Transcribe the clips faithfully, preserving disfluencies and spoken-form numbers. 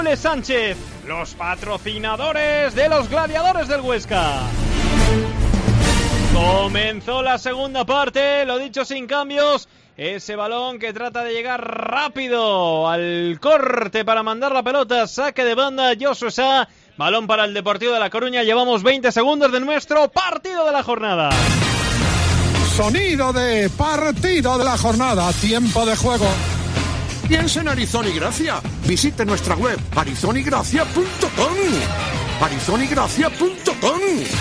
Sánchez, los patrocinadores de los gladiadores del Huesca. Comenzó la segunda parte, lo dicho, sin cambios. Ese balón que trata de llegar rápido al corte para mandar la pelota, saque de banda, Josué Sá. Balón para el Deportivo de La Coruña. Llevamos veinte segundos de nuestro partido de la jornada. Sonido de partido de la jornada, tiempo de juego. Piensa en Arizona y Gracia. Visite nuestra web arizona y gracia punto com. arizona y gracia punto com.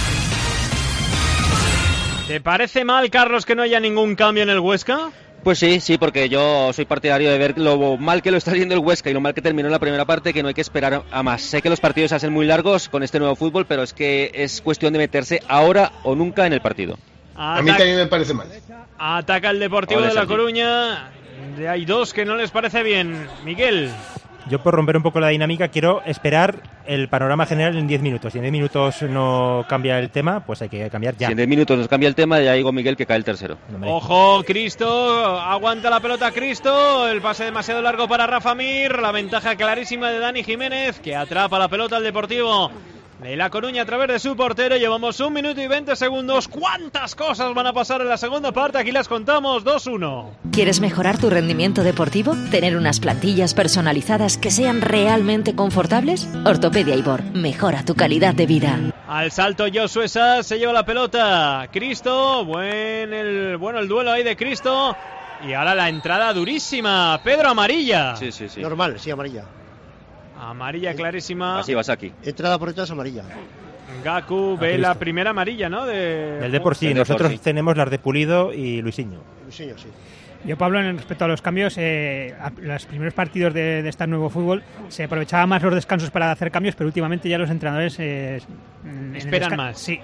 ¿Te parece mal, Carlos, que no haya ningún cambio en el Huesca? Pues sí, sí, porque yo soy partidario de ver lo mal que lo está haciendo el Huesca y lo mal que terminó en la primera parte, que no hay que esperar a más. Sé que los partidos se hacen muy largos con este nuevo fútbol, pero es que es cuestión de meterse ahora o nunca en el partido. Ataca, a mí también me parece mal. Ataca el Deportivo de La Coruña. Hay dos que no les parece bien. Miguel. Yo, por romper un poco la dinámica, quiero esperar el panorama general en diez minutos. Si en diez minutos no cambia el tema, pues hay que cambiar ya. Si en diez minutos nos cambia el tema, ya digo, Miguel, que cae el tercero. Ojo, Cristo, aguanta la pelota Cristo, el pase demasiado largo para Rafa Mir, la ventaja clarísima de Dani Jiménez, que atrapa la pelota al Deportivo de La Coruña a través de su portero. Llevamos un minuto y veinte segundos. ¿Cuántas cosas van a pasar en la segunda parte? Aquí las contamos. dos uno. ¿Quieres mejorar tu rendimiento deportivo? ¿Tener unas plantillas personalizadas que sean realmente confortables? Ortopedia Ibor. Mejora tu calidad de vida. Al salto Josué Sá, se lleva la pelota Cristo. Buen el, bueno el duelo ahí de Cristo. Y ahora la entrada durísima. Pedro, amarilla. Sí, sí, sí. Normal, sí, amarilla. Amarilla clarísima. Así vas aquí. Entrada por detrás amarilla. Gaku ve la primera amarilla, ¿no? De... El de por sí. Nosotros tenemos las de Pulido y Luisinho. Luisinho, sí. Yo, Pablo, en respecto a los cambios, eh, a los primeros partidos de, de este nuevo fútbol se aprovechaba más los descansos para hacer cambios, pero últimamente ya los entrenadores eh, esperan desca- más. Sí.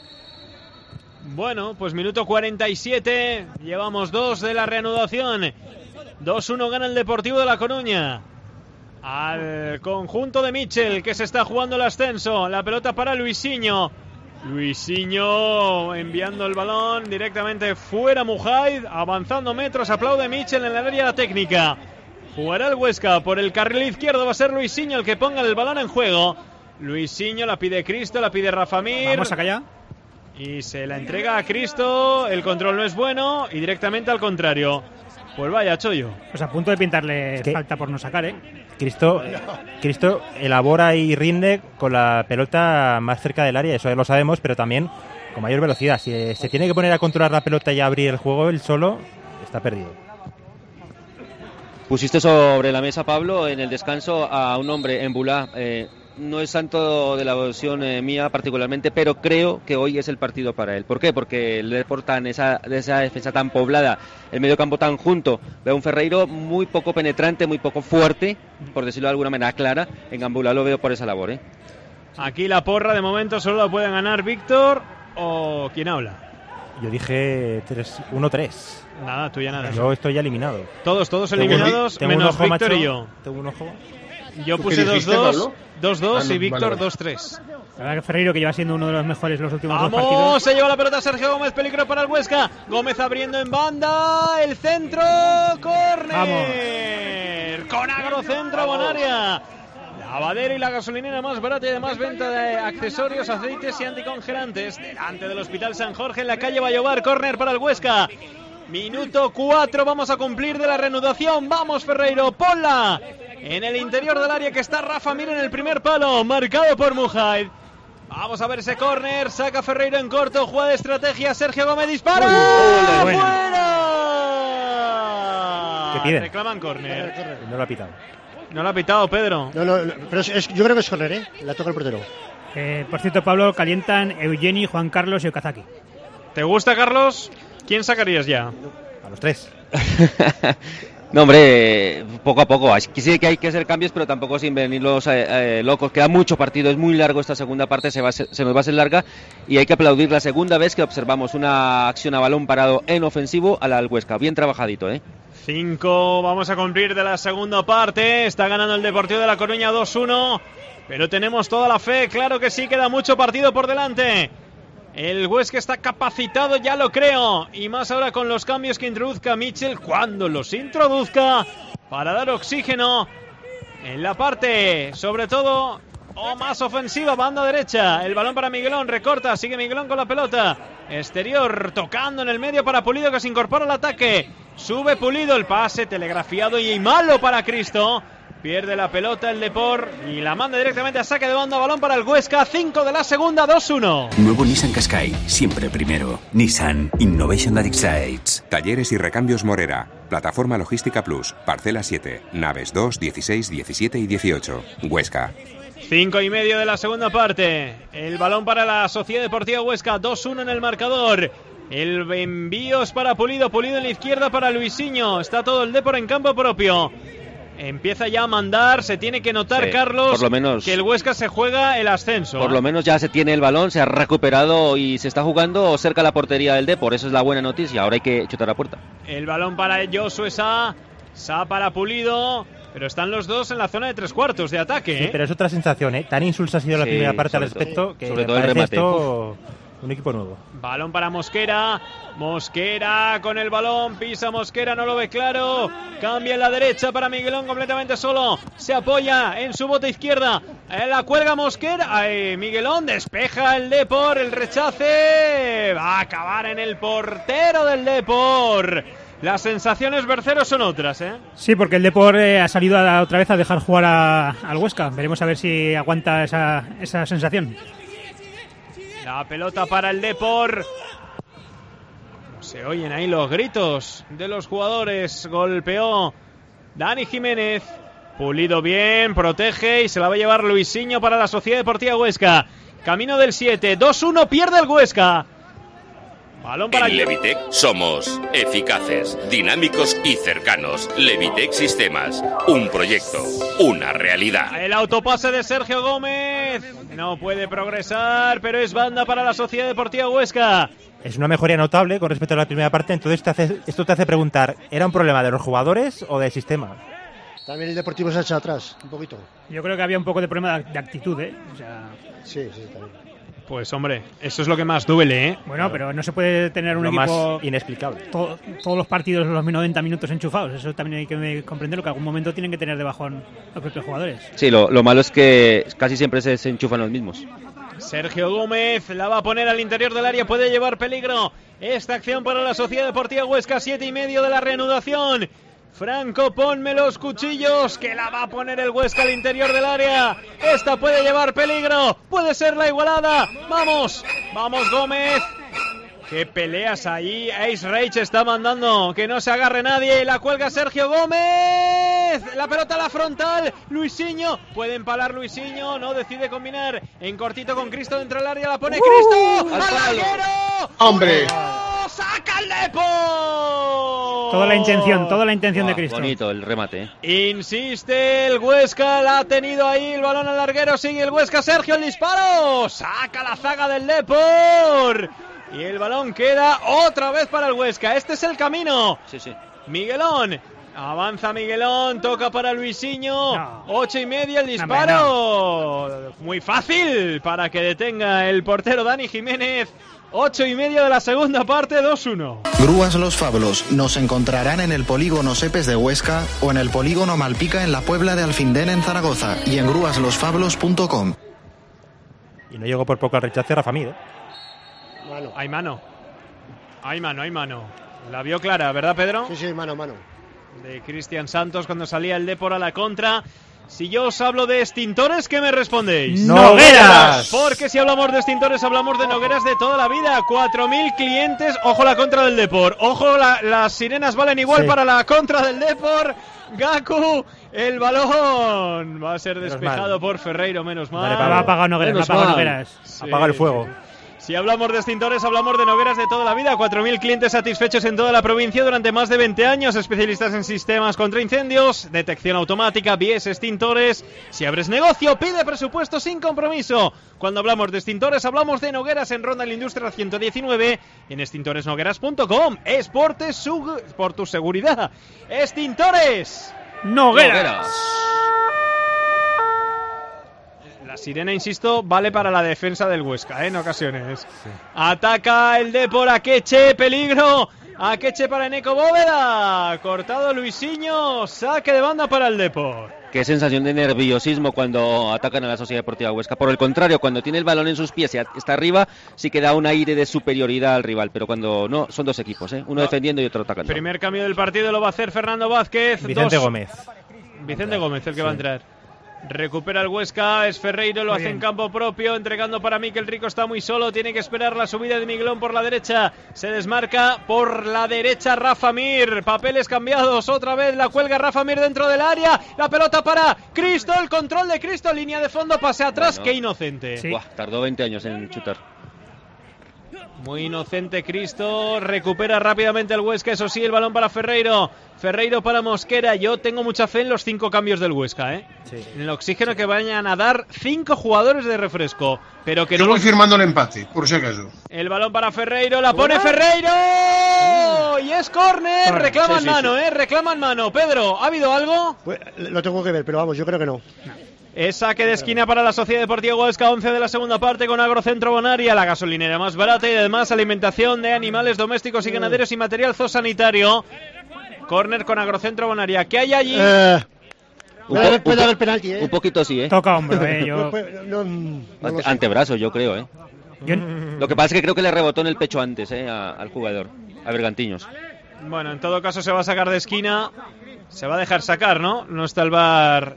Bueno, pues minuto cuarenta y siete, llevamos dos de la reanudación. dos uno gana el Deportivo de La Coruña al conjunto de Michel, que se está jugando el ascenso. La pelota para Luisinho. Luisinho enviando el balón directamente fuera. Mujaid avanzando metros, aplaude Michel en el área técnica. Jugará el Huesca por el carril izquierdo, va a ser Luisinho el que ponga el balón en juego. Luisinho la pide Cristo, la pide Rafa Mir. Vamos acá ya. Y se la entrega a Cristo, el control no es bueno y directamente al contrario. Pues vaya chollo. Pues a punto de pintarle es que falta por no sacar, ¿eh? Cristo, Cristo elabora y rinde con la pelota más cerca del área, eso ya lo sabemos, pero también con mayor velocidad. Si se tiene que poner a controlar la pelota y a abrir el juego, él solo está perdido. Pusiste sobre la mesa, Pablo, en el descanso a un hombre en Bulá. Eh, no es santo de la devoción eh, mía particularmente, pero creo que hoy es el partido para él. ¿Por qué? Porque le deportan esa, esa defensa tan poblada, el mediocampo tan junto. Veo un Ferreiro muy poco penetrante, muy poco fuerte, por decirlo de alguna manera clara. En Gambula lo veo por esa labor, ¿eh? Aquí la porra de momento solo la puede ganar Víctor o quien habla. Yo dije uno tres. Nada, tú ya nada. Yo estoy ya eliminado. Todos, todos eliminados, tengo menos ojo, Víctor macho. y yo. Tengo un ojo. Yo puse dos dos, dos dos Ah, no, y Víctor vale, vale. dos tres. La verdad que Ferreiro, que lleva siendo uno de los mejores los últimos ¡Vamos! dos partidos. Se lleva la pelota Sergio Gómez, peligro para el Huesca. Gómez abriendo en banda, el centro, córner. Con agrocentro, Bonaria. Lavadero y la gasolinera más barata y además venta de accesorios, aceites y anticongelantes. Delante del Hospital San Jorge en la calle Vallobar, córner para el Huesca. Minuto cuatro, vamos a cumplir de la reanudación. Vamos, Ferreiro, ponla en el interior del área, que está Rafa Mir en el primer palo, marcado por Mujaid. Vamos a ver ese córner, saca Ferreiro en corto, juega de estrategia, Sergio Gómez dispara. Uy, ¡Fuera! ¿Qué piden? Reclaman córner. No lo ha pitado. No lo ha pitado, Pedro. No, no, no, pero es, es, yo creo que es córner, ¿eh? La toca el portero. Eh, por cierto, Pablo, calientan Eugeni, Juan Carlos y Okazaki. ¿Te gusta, Carlos? ¿Quién sacarías ya? A los tres. No, hombre, poco a poco. Sí que hay que hacer cambios, pero tampoco sin venirlos eh, eh, locos. Queda mucho partido, es muy largo esta segunda parte, se, va a ser, se nos va a hacer larga y hay que aplaudir la segunda vez que observamos una acción a balón parado en ofensivo a la del Huesca. Bien trabajadito, ¿eh? Cinco, vamos a cumplir de la segunda parte. Está ganando el Deportivo de La Coruña dos uno, pero tenemos toda la fe, claro que sí, queda mucho partido por delante. El Huesca está capacitado, ya lo creo, y más ahora con los cambios que introduzca Michel, cuando los introduzca, para dar oxígeno en la parte, sobre todo, o más ofensiva, banda derecha. El balón para Miguelón, recorta, sigue Miguelón con la pelota. Exterior, tocando en el medio para Pulido, que se incorpora al ataque. Sube Pulido, el pase telegrafiado y malo para Cristo. Pierde la pelota el Depor y la manda directamente a saque de banda. Balón para el Huesca, cinco de la segunda, dos uno. Nuevo Nissan Qashqai, siempre primero. Nissan Innovation That Excites. Talleres y recambios Morera. Plataforma Logística Plus. Parcela siete. Naves dos, dieciséis, diecisiete y dieciocho. Huesca. Cinco y medio de la segunda parte. El balón para la Sociedad Deportiva Huesca, dos uno en el marcador. El envío es para Pulido, Pulido en la izquierda para Luisinho. Está todo el Depor en campo propio. Empieza ya a mandar, se tiene que notar, sí, Carlos, por lo menos, que el Huesca se juega el ascenso. Por ¿eh? lo menos ya se tiene el balón, se ha recuperado y se está jugando cerca de la portería del Depor. Eso es la buena noticia, ahora hay que chutar a puerta. El balón para Josué Sá, Sá para Pulido, pero están los dos en la zona de tres cuartos de ataque. Sí, ¿eh? pero es otra sensación, ¿eh? Tan insulsa ha sido la sí, primera parte al respecto todo, que sobre todo parece el remate. Esto un equipo nuevo. Balón para Mosquera, Mosquera con el balón, pisa Mosquera, no lo ve claro, cambia en la derecha para Miguelón completamente solo, se apoya en su bote izquierda, la cuelga Mosquera, ay, Miguelón despeja el Depor, el rechace, va a acabar en el portero del Depor. Las sensaciones, Bercero, son otras, ¿eh? Sí, porque el Depor eh, ha salido a, otra vez a dejar jugar a, al Huesca, veremos a ver si aguanta esa, esa sensación. La pelota para el Depor. Se oyen ahí los gritos de los jugadores. Golpeó Dani Jiménez. Pulido bien, protege y se la va a llevar Luisinho para la Sociedad Deportiva Huesca. Camino del siete, dos uno, pierde el Huesca. Balón para en Levitec somos eficaces, dinámicos y cercanos. Levitec Sistemas, un proyecto, una realidad. El autopase de Sergio Gómez. No puede progresar, pero es banda para la Sociedad Deportiva Huesca. Es una mejoría notable con respecto a la primera parte, entonces te hace, esto te hace preguntar, ¿era un problema de los jugadores o del sistema? También el Deportivo se ha echado atrás, un poquito. Yo creo que había un poco de problema de actitud, ¿eh? O sea... Sí, sí, también. Pues hombre, eso es lo que más duele, ¿eh? Bueno, claro, pero no se puede tener un lo equipo más inexplicable. To- todos los partidos los noventa minutos enchufados. Eso también hay que comprenderlo, que algún momento tienen que tener de bajón los propios jugadores. Sí, lo, lo malo es que casi siempre se, se enchufan los mismos. Sergio Gómez la va a poner al interior del área, puede llevar peligro esta acción para la Sociedad Deportiva Huesca, siete y medio de la reanudación. Franco, ponme los cuchillos, que la va a poner el Huesca al interior del área. Esta puede llevar peligro, puede ser la igualada. Vamos, vamos Gómez. Qué peleas ahí. Ace Rage está mandando que no se agarre nadie. La cuelga Sergio Gómez. La pelota a la frontal. Luisinho. Puede empalar Luisinho. No decide combinar en cortito con Cristo dentro del área. La pone uh, Cristo. ¡Al larguero! ¡Hombre! ¡Saca el Depor! Toda la intención, toda la intención oh, de Cristo. Bonito el remate. ¿eh? Insiste el Huesca. La ha tenido ahí. El balón al larguero. Sigue el Huesca. Sergio, el disparo. Saca la zaga del Depor. Y el balón queda otra vez para el Huesca. Este es el camino. Sí, sí. Miguelón. Avanza Miguelón. Toca para Luisinho. No. Ocho y media el disparo. No, no. Muy fácil para que detenga el portero Dani Jiménez. Ocho y media de la segunda parte. dos uno. Grúas Los Fablos. Nos encontrarán en el polígono Sepes de Huesca o en el polígono Malpica en la Puebla de Alfindén en Zaragoza y en grúas los fablos punto com. Y no llegó por poco al rechace Rafa Mir, ¿eh? Mano. Hay mano. Hay mano, hay mano. La vio clara, ¿verdad, Pedro? Sí, sí, mano, mano. De Cristian Santos cuando salía el Depor a la contra. Si yo os hablo de extintores, ¿qué me respondéis? ¡Nogueras! Porque si hablamos de extintores, hablamos de Nogueras de toda la vida. cuatro mil clientes. Ojo la contra del Depor. Ojo, la, las sirenas valen igual sí. Para la contra del Depor. Gaku, el balón va a ser despejado por Ferreiro, menos mal. Vale, va a apagar Nogueras, va a apagar Nogueras. Sí, apaga el fuego. Sí. Si hablamos de extintores, hablamos de Nogueras de toda la vida. cuatro mil clientes satisfechos en toda la provincia durante más de veinte años. Especialistas en sistemas contra incendios, detección automática, vías extintores. Si abres negocio, pide presupuesto sin compromiso. Cuando hablamos de extintores, hablamos de Nogueras en Ronda de la Industria ciento diecinueve. En extintores nogueras punto com. Es por, te su, por tu seguridad. Extintores Nogueras. Nogueras. La sirena, insisto, vale para la defensa del Huesca, ¿eh? En ocasiones. Sí. Ataca el Depor, Akeche, peligro. Akeche para Eneco Bóveda. Cortado Luisinho. Saque de banda para el Depor. Qué sensación de nerviosismo cuando atacan a la Sociedad Deportiva Huesca. Por el contrario, cuando tiene el balón en sus pies y está arriba, sí que da un aire de superioridad al rival. Pero cuando no, son dos equipos, ¿eh? Uno no. defendiendo y otro atacando. Primer cambio del partido lo va a hacer Fernando Vázquez. Vicente dos... Gómez. Vicente Gómez, el que sí. va a entrar. Recupera el Huesca, es Ferreiro, lo hace en campo propio, entregando para Mikel Rico, está muy solo, tiene que esperar la subida de Miguelón por la derecha, se desmarca por la derecha Rafa Mir, papeles cambiados, otra vez la cuelga Rafa Mir dentro del área, la pelota para Cristo, el control de Cristo, línea de fondo, pase atrás, bueno, qué inocente. Sí. Buah, tardó veinte años en chutar. Muy inocente Cristo, recupera rápidamente el Huesca, eso sí, el balón para Ferreiro, Ferreiro para Mosquera. Yo tengo mucha fe en los cinco cambios del Huesca, ¿eh? Sí. En el oxígeno que vayan a dar cinco jugadores de refresco, pero que Yo no... voy firmando el empate, por si acaso. El balón para Ferreiro, la pone Ferreiro y es córner, reclaman sí, sí, mano, sí. ¿eh? Reclaman mano. Pedro, ¿ha habido algo? Pues, lo tengo que ver, pero vamos, yo creo que no. no. Es saque de esquina para la Sociedad Deportiva Huesca, once de la segunda parte con Agrocentro Bonaria, la gasolinera más barata y además alimentación de animales domésticos y ganaderos y material zoosanitario. Córner con Agrocentro Bonaria. ¿Qué hay allí? Eh, un, puede, po puede haber penalti, ¿eh? Un poquito sí, ¿eh? Toca hombro, ¿eh? Yo... no, no, no Ante, antebrazo, yo creo, ¿eh? Yo... Lo que pasa es que creo que le rebotó en el pecho antes, ¿eh? A, al jugador, a Bergantiños. Bueno, en todo caso se va a sacar de esquina. Se va a dejar sacar, ¿no? No está el V A R...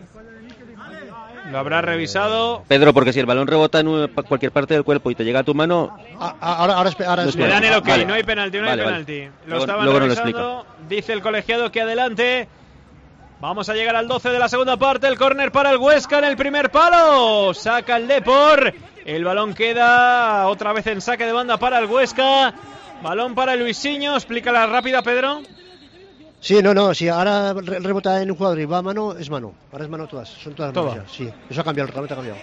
Lo habrá revisado. Pedro, porque si el balón rebota en cualquier parte del cuerpo y te llega a tu mano... Ahora, ahora, ahora no le dan el ok, vale. No hay penalti, no vale, hay penalti. Vale. Lo luego, estaban luego revisando, no lo dice el colegiado que adelante. Vamos a llegar al doce de la segunda parte, el córner para el Huesca en el primer palo. Saca el Depor, el balón queda otra vez en saque de banda para el Huesca. Balón para Luisinho, explícala rápida, Pedro. Sí, no, no, si ahora rebota en un jugador y va a mano, es mano. Ahora es mano todas, son todas manos ya. Sí, eso ha cambiado, el reglamento ha cambiado.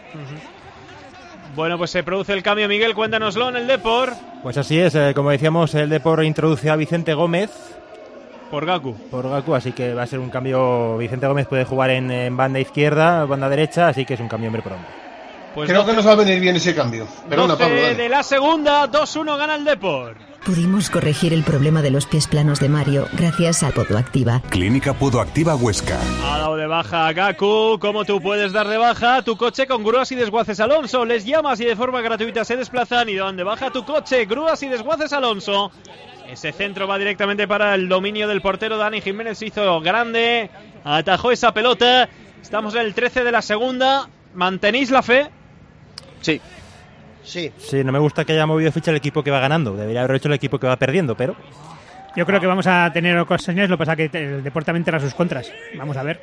Uh-huh. Bueno, pues se produce el cambio, Miguel, cuéntanoslo en el Depor. Pues así es, eh, como decíamos, el Depor introduce a Vicente Gómez. Por Gaku. Por Gaku, así que va a ser un cambio. Vicente Gómez puede jugar en, en banda izquierda, banda derecha, así que es un cambio hombre por hombre. Pues Creo doce, que nos va a venir bien ese cambio. Perdona, Pablo, dale. De la segunda, dos uno gana el Depor. Pudimos corregir el problema de los pies planos de Mario gracias a Podoactiva. Clínica Podoactiva Huesca. Ha dado de baja a Gaku. ¿Cómo tú puedes dar de baja tu coche con Grúas y Desguaces Alonso? Les llamas y de forma gratuita se desplazan y dan de baja tu coche. Grúas y Desguaces Alonso. Ese centro va directamente para el dominio del portero. Dani Jiménez se hizo grande. Atajó esa pelota. Estamos en el trece de la segunda. ¿Mantenéis la fe? Sí. Sí. Sí, no me gusta que haya movido ficha el equipo que va ganando. Debería haber hecho el equipo que va perdiendo, pero... Yo creo que vamos a tener ocasiones, lo que pasa es que el Depor también tendrá sus contras. Vamos a ver.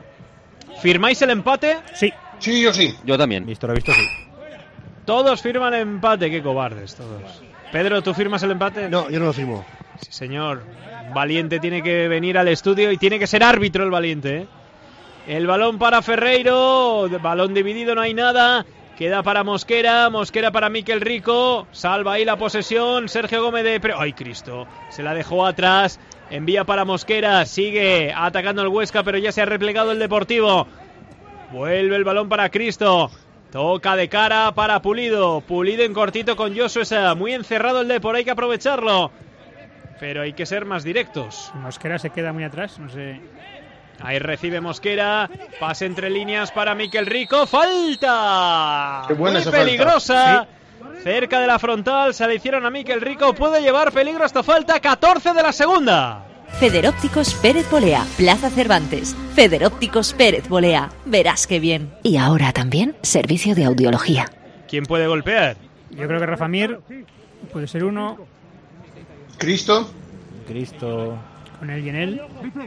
¿Firmáis el empate? Sí. Sí, yo sí. Yo también. Visto lo visto, sí. Todos firman el empate, qué cobardes todos. Pedro, ¿tú firmas el empate? No, yo no lo firmo. Sí, señor. Valiente tiene que venir al estudio y tiene que ser árbitro el Valiente, ¿eh? El balón para Ferreiro, balón dividido, no hay nada. Queda para Mosquera, Mosquera para Mikel Rico, salva ahí la posesión, Sergio Gómez de... Pre... ¡Ay, Cristo! Se la dejó atrás, envía para Mosquera, sigue atacando el Huesca, pero ya se ha replegado el Deportivo. Vuelve el balón para Cristo, toca de cara para Pulido, Pulido en cortito con Josué, muy encerrado el Depor, hay que aprovecharlo. Pero hay que ser más directos. Mosquera se queda muy atrás, no sé... Ahí recibe Mosquera, pase entre líneas para Mikel Rico, ¡falta! Qué buena muy esa peligrosa, sí. Cerca de la frontal, se la hicieron a Mikel Rico, puede llevar peligro esta falta, catorce de la segunda. Federópticos Pérez Bolea, Plaza Cervantes. Federópticos Pérez Bolea, verás qué bien. Y ahora también servicio de audiología. ¿Quién puede golpear? Yo creo que Rafa Mir puede ser uno. ¿Cristo? Cristo. Con él y en él.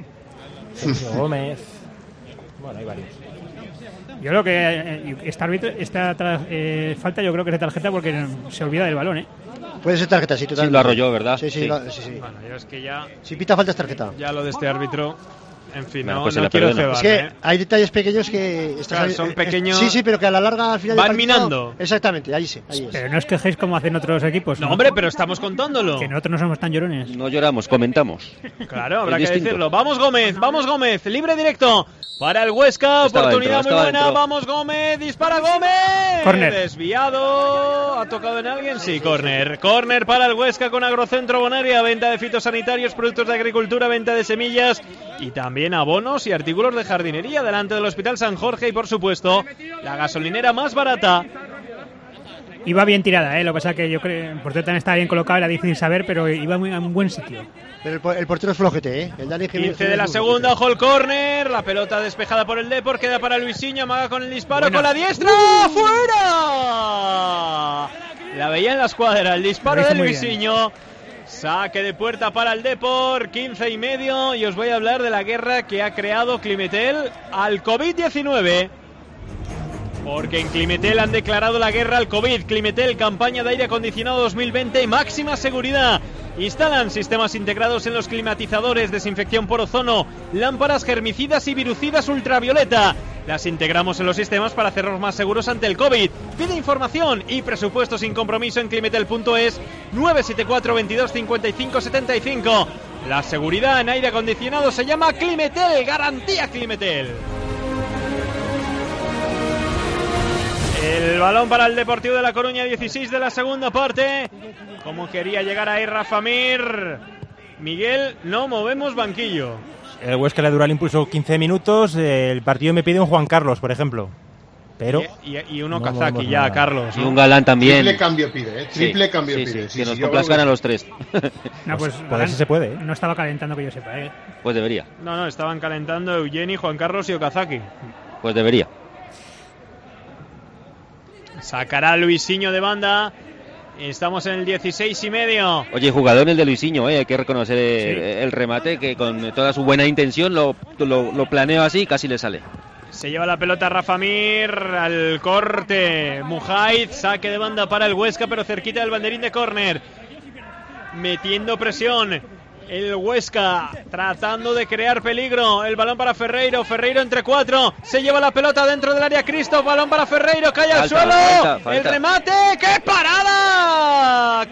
Sergio Gómez. Bueno, hay varios. Yo creo que eh, esta, árbitro, esta eh, falta yo creo que es de tarjeta porque se olvida del balón, ¿eh? Puede ser tarjeta, sí, totalmente. Sí, lo arrolló, ¿verdad? Sí, sí, sí. Lo, sí, sí. Bueno, yo es que ya... Si pita falta es tarjeta. Ya lo de este árbitro... En fin, Bueno, no, pues se no la quiero perdono. cebarme. Es que ¿eh? hay detalles pequeños que... estás Claro, ahí- son eh, pequeños- Sí, sí, pero que a la larga, al final Van del partido- minando. Exactamente, ahí sí. Ahí es. Pero no os quejéis como hacen otros equipos. No, hombre, pero estamos contándolo. Que nosotros no somos tan llorones. No lloramos, comentamos. Claro, habrá Es que distinto. decirlo. Vamos Gómez, vamos Gómez, libre directo para el Huesca, Estaba oportunidad dentro, muy estaba buena, dentro. vamos Gómez, dispara Gómez. Córner. Desviado, ¿ha tocado en alguien? Sí, córner. Córner para el Huesca con Agrocentro Bonaria, venta de fitosanitarios, productos de agricultura, venta de semillas y también abonos y artículos de jardinería delante del Hospital San Jorge y por supuesto la gasolinera más barata. Iba bien tirada, ¿eh? Lo que pasa que yo creo el portero también estaba bien colocado, era difícil saber, pero iba muy, a un buen sitio. Pero el, po- el portero es flojete, ¿eh? El Dani Jiménez quince de la es muy segunda, ojo el córner, la pelota despejada por el Depor, queda para Luisinho, amaga con el disparo, Buena. con la diestra, ¡fuera! La veía en la escuadra, el disparo Lo hizo de muy bien. Luisinho, saque de puerta para el Depor, quince y medio, y os voy a hablar de la guerra que ha creado Climetel al COVID diecinueve. Porque en Climetel han declarado la guerra al COVID. Climetel, campaña de aire acondicionado dos mil veinte, máxima seguridad. Instalan sistemas integrados en los climatizadores, desinfección por ozono, lámparas germicidas y virucidas ultravioleta. Las integramos en los sistemas para hacernos más seguros ante el COVID. Pide información y presupuesto sin compromiso en climetel punto es nueve siete cuatro, veintidós, cincuenta y cinco, setenta y cinco. La seguridad en aire acondicionado se llama Climetel, garantía Climetel. El balón para el Deportivo de La Coruña, dieciséis de la segunda parte. Como quería llegar ahí Rafa Mir. Miguel, no movemos banquillo. El Huesca le dura el impulso quince minutos. El partido me pide un Juan Carlos, por ejemplo. Pero Y, y- y uno no Kazaki movemos ya, nada. Carlos. Y ¿no? un Galán también. Triple cambio pide, ¿eh? Triple Sí, cambio sí, pide. sí, Sí, que sí, nos yo complazcan creo a los tres. No, pues, por eso se puede, ¿eh? No estaba calentando que yo sepa, ¿eh? Pues debería, No, no, estaban calentando Eugeni, Juan Carlos y Okazaki. pues debería. Sacará Luisinho de banda. Estamos en el dieciséis y medio. Oye, jugador el de Luisinho, ¿eh? Hay que reconocer el, el remate, que con toda su buena intención lo, lo, lo planeó así y casi le sale. Se lleva la pelota Rafa Mir al corte. Mujaiz, saque de banda para el Huesca, pero cerquita del banderín de córner. Metiendo presión. El Huesca tratando de crear peligro. El balón para Ferreiro. Ferreiro entre cuatro. Se lleva la pelota dentro del área. Cristo. Balón para Ferreiro. Cae al Falta, suelo. falta, falta. El remate. ¡Qué parada!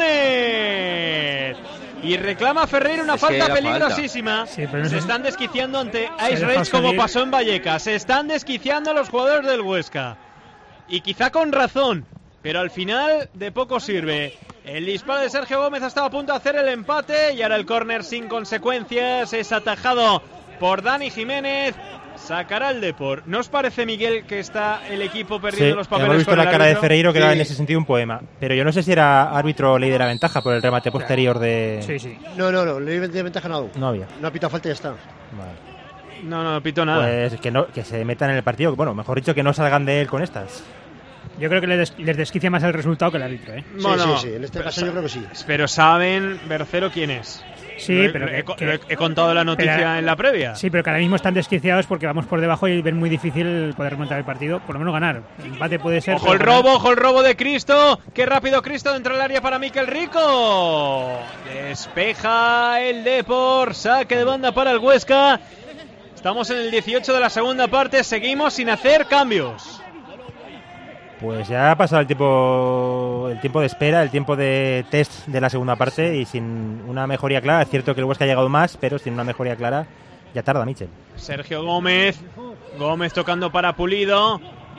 ¡Córner! Y reclama Ferreiro una Es que falta era peligrosísima. Sí, pero no Se sé- están desquiciando ante Se Ice deja Rage como salir. pasó en Vallecas. Se están desquiciando los jugadores del Huesca. Y quizá con razón, pero al final de poco sirve. El disparo de Sergio Gómez estaba a punto de hacer el empate y ahora el córner sin consecuencias. Es atajado por Dani Jiménez. Sacará el Depor. ¿No os parece, Miguel, que está el equipo perdiendo sí, los papeles? hemos visto con la el cara de árbitro? Ferreiro, que Sí. era en ese sentido un poema. Pero yo no sé si era árbitro ley de la ventaja por el remate posterior de... Sí, sí. No, no, no, le de ventaja no. No había. No ha pitado falta y ya está. Vale. No, no, pito nada. Pues que, no, que se metan en el partido. Bueno, mejor dicho, que no salgan de él con estas. Yo creo que les, des- les desquicia más el resultado que el árbitro, ¿eh? Sí, Bueno, sí, sí. En este pero caso sa- yo creo que sí. Pero saben, Bercero, quién es. Sí, Lo he- pero lo he, que- co- que- lo he- he contado la noticia pero- en la previa. Sí, pero que ahora mismo están desquiciados porque vamos por debajo y ven muy difícil poder remontar el partido, por lo menos ganar. El empate puede ser. Ojo el pero ganar- robo, ojo el robo de Cristo. Qué rápido Cristo dentro del área para Miquel Rico. Despeja el Depor. Saque de banda para el Huesca. Estamos en el dieciocho de la segunda parte. Seguimos sin hacer cambios. Pues ya ha pasado el tiempo, el tiempo de espera, el tiempo de test de la segunda parte y sin una mejoría clara. Es cierto que el Huesca ha llegado más, pero sin una mejoría clara ya tarda Michel. Sergio Gómez. Gómez tocando para Pulido.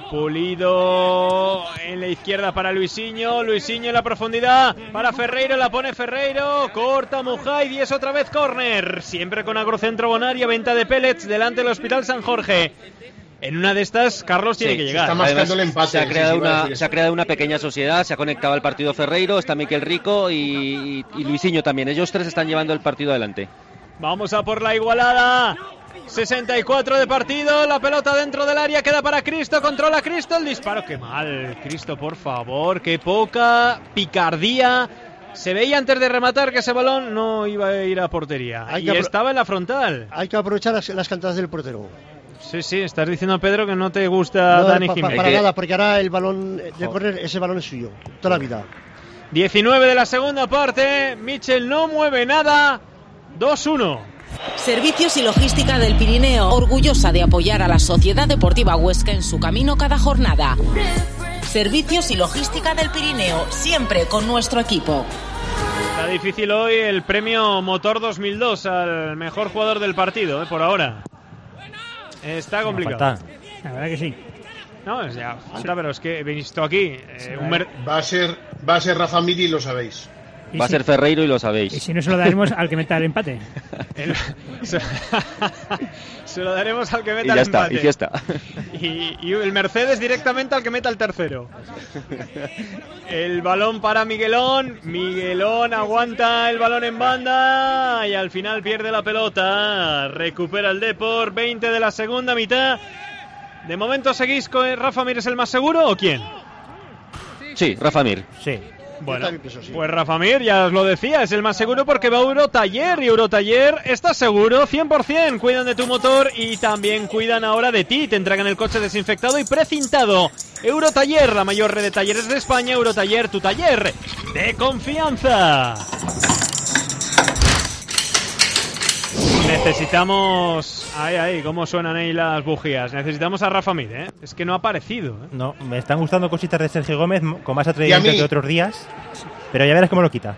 Pulido en la izquierda para Luisinho. Luisinho en la profundidad para Ferreiro. La pone Ferreiro. Corta Mujay y es otra vez córner. Siempre con Agrocentro Bonaria. Venta de pellets delante del Hospital San Jorge. En una de estas, Carlos tiene Sí, que se llegar. está más- Además, marcando el empate, se, ha sí, creado sí, iba a una, decir eso. se ha creado una pequeña sociedad, se ha conectado al partido Ferreiro, está Miquel Rico y, y, y Luisinho también. Ellos tres están llevando el partido adelante. Vamos a por la igualada. sesenta y cuatro de partido. La pelota dentro del área. Queda para Cristo. Controla Cristo. El disparo. Qué mal. Cristo, por favor. Qué poca picardía. Se veía antes de rematar que ese balón no iba a ir a portería. Hay Y que apro- estaba en la frontal. Hay que aprovechar las, las cantadas del portero. Sí, sí. Estás diciendo, Pedro, que no te gusta No, Dani pa- pa- Jiménez. para que- nada, porque ahora el balón de córner, ese balón es suyo. Toda la vida. diecinueve de la segunda parte. Michel no mueve nada. dos uno. Servicios y Logística del Pirineo, orgullosa de apoyar a la Sociedad Deportiva Huesca en su camino cada jornada. Servicios y Logística del Pirineo, siempre con nuestro equipo. Está difícil hoy el premio Motor dos mil dos al mejor jugador del partido, ¿eh? Por ahora. Está complicado. La verdad que sí. No, es ya falta, pero es que he visto aquí. Eh, un mer- va a ser va a ser Rafa Mir y lo sabéis. Va a ser Ferreiro y lo sabéis. Y si no, se lo daremos al que meta el empate. el, se, se lo daremos al que meta y ya el está, empate. Y ya está. Y, y el Mercedes directamente al que meta el tercero. El balón para Miguelón. Miguelón aguanta el balón en banda y al final pierde la pelota. Recupera el Depor. veinte de la segunda mitad. De momento seguís con Rafa Mir, ¿es el más seguro o quién? Sí, Rafa Mir. Sí. Bueno, pues Rafa Mir, ya os lo decía, es el más seguro porque va a Eurotaller y Eurotaller está seguro, cien por ciento. Cuidan de tu motor y también cuidan ahora de ti. Te entregan el coche desinfectado y precintado. Eurotaller, la mayor red de talleres de España. Eurotaller, tu taller de confianza. Necesitamos... Ahí, ahí, cómo suenan ahí las bujías. Necesitamos a Rafa Mir, ¿eh? Es que no ha aparecido, ¿eh? No, me están gustando cositas de Sergio Gómez con más atrevimiento que otros días. Pero ya verás cómo lo quita.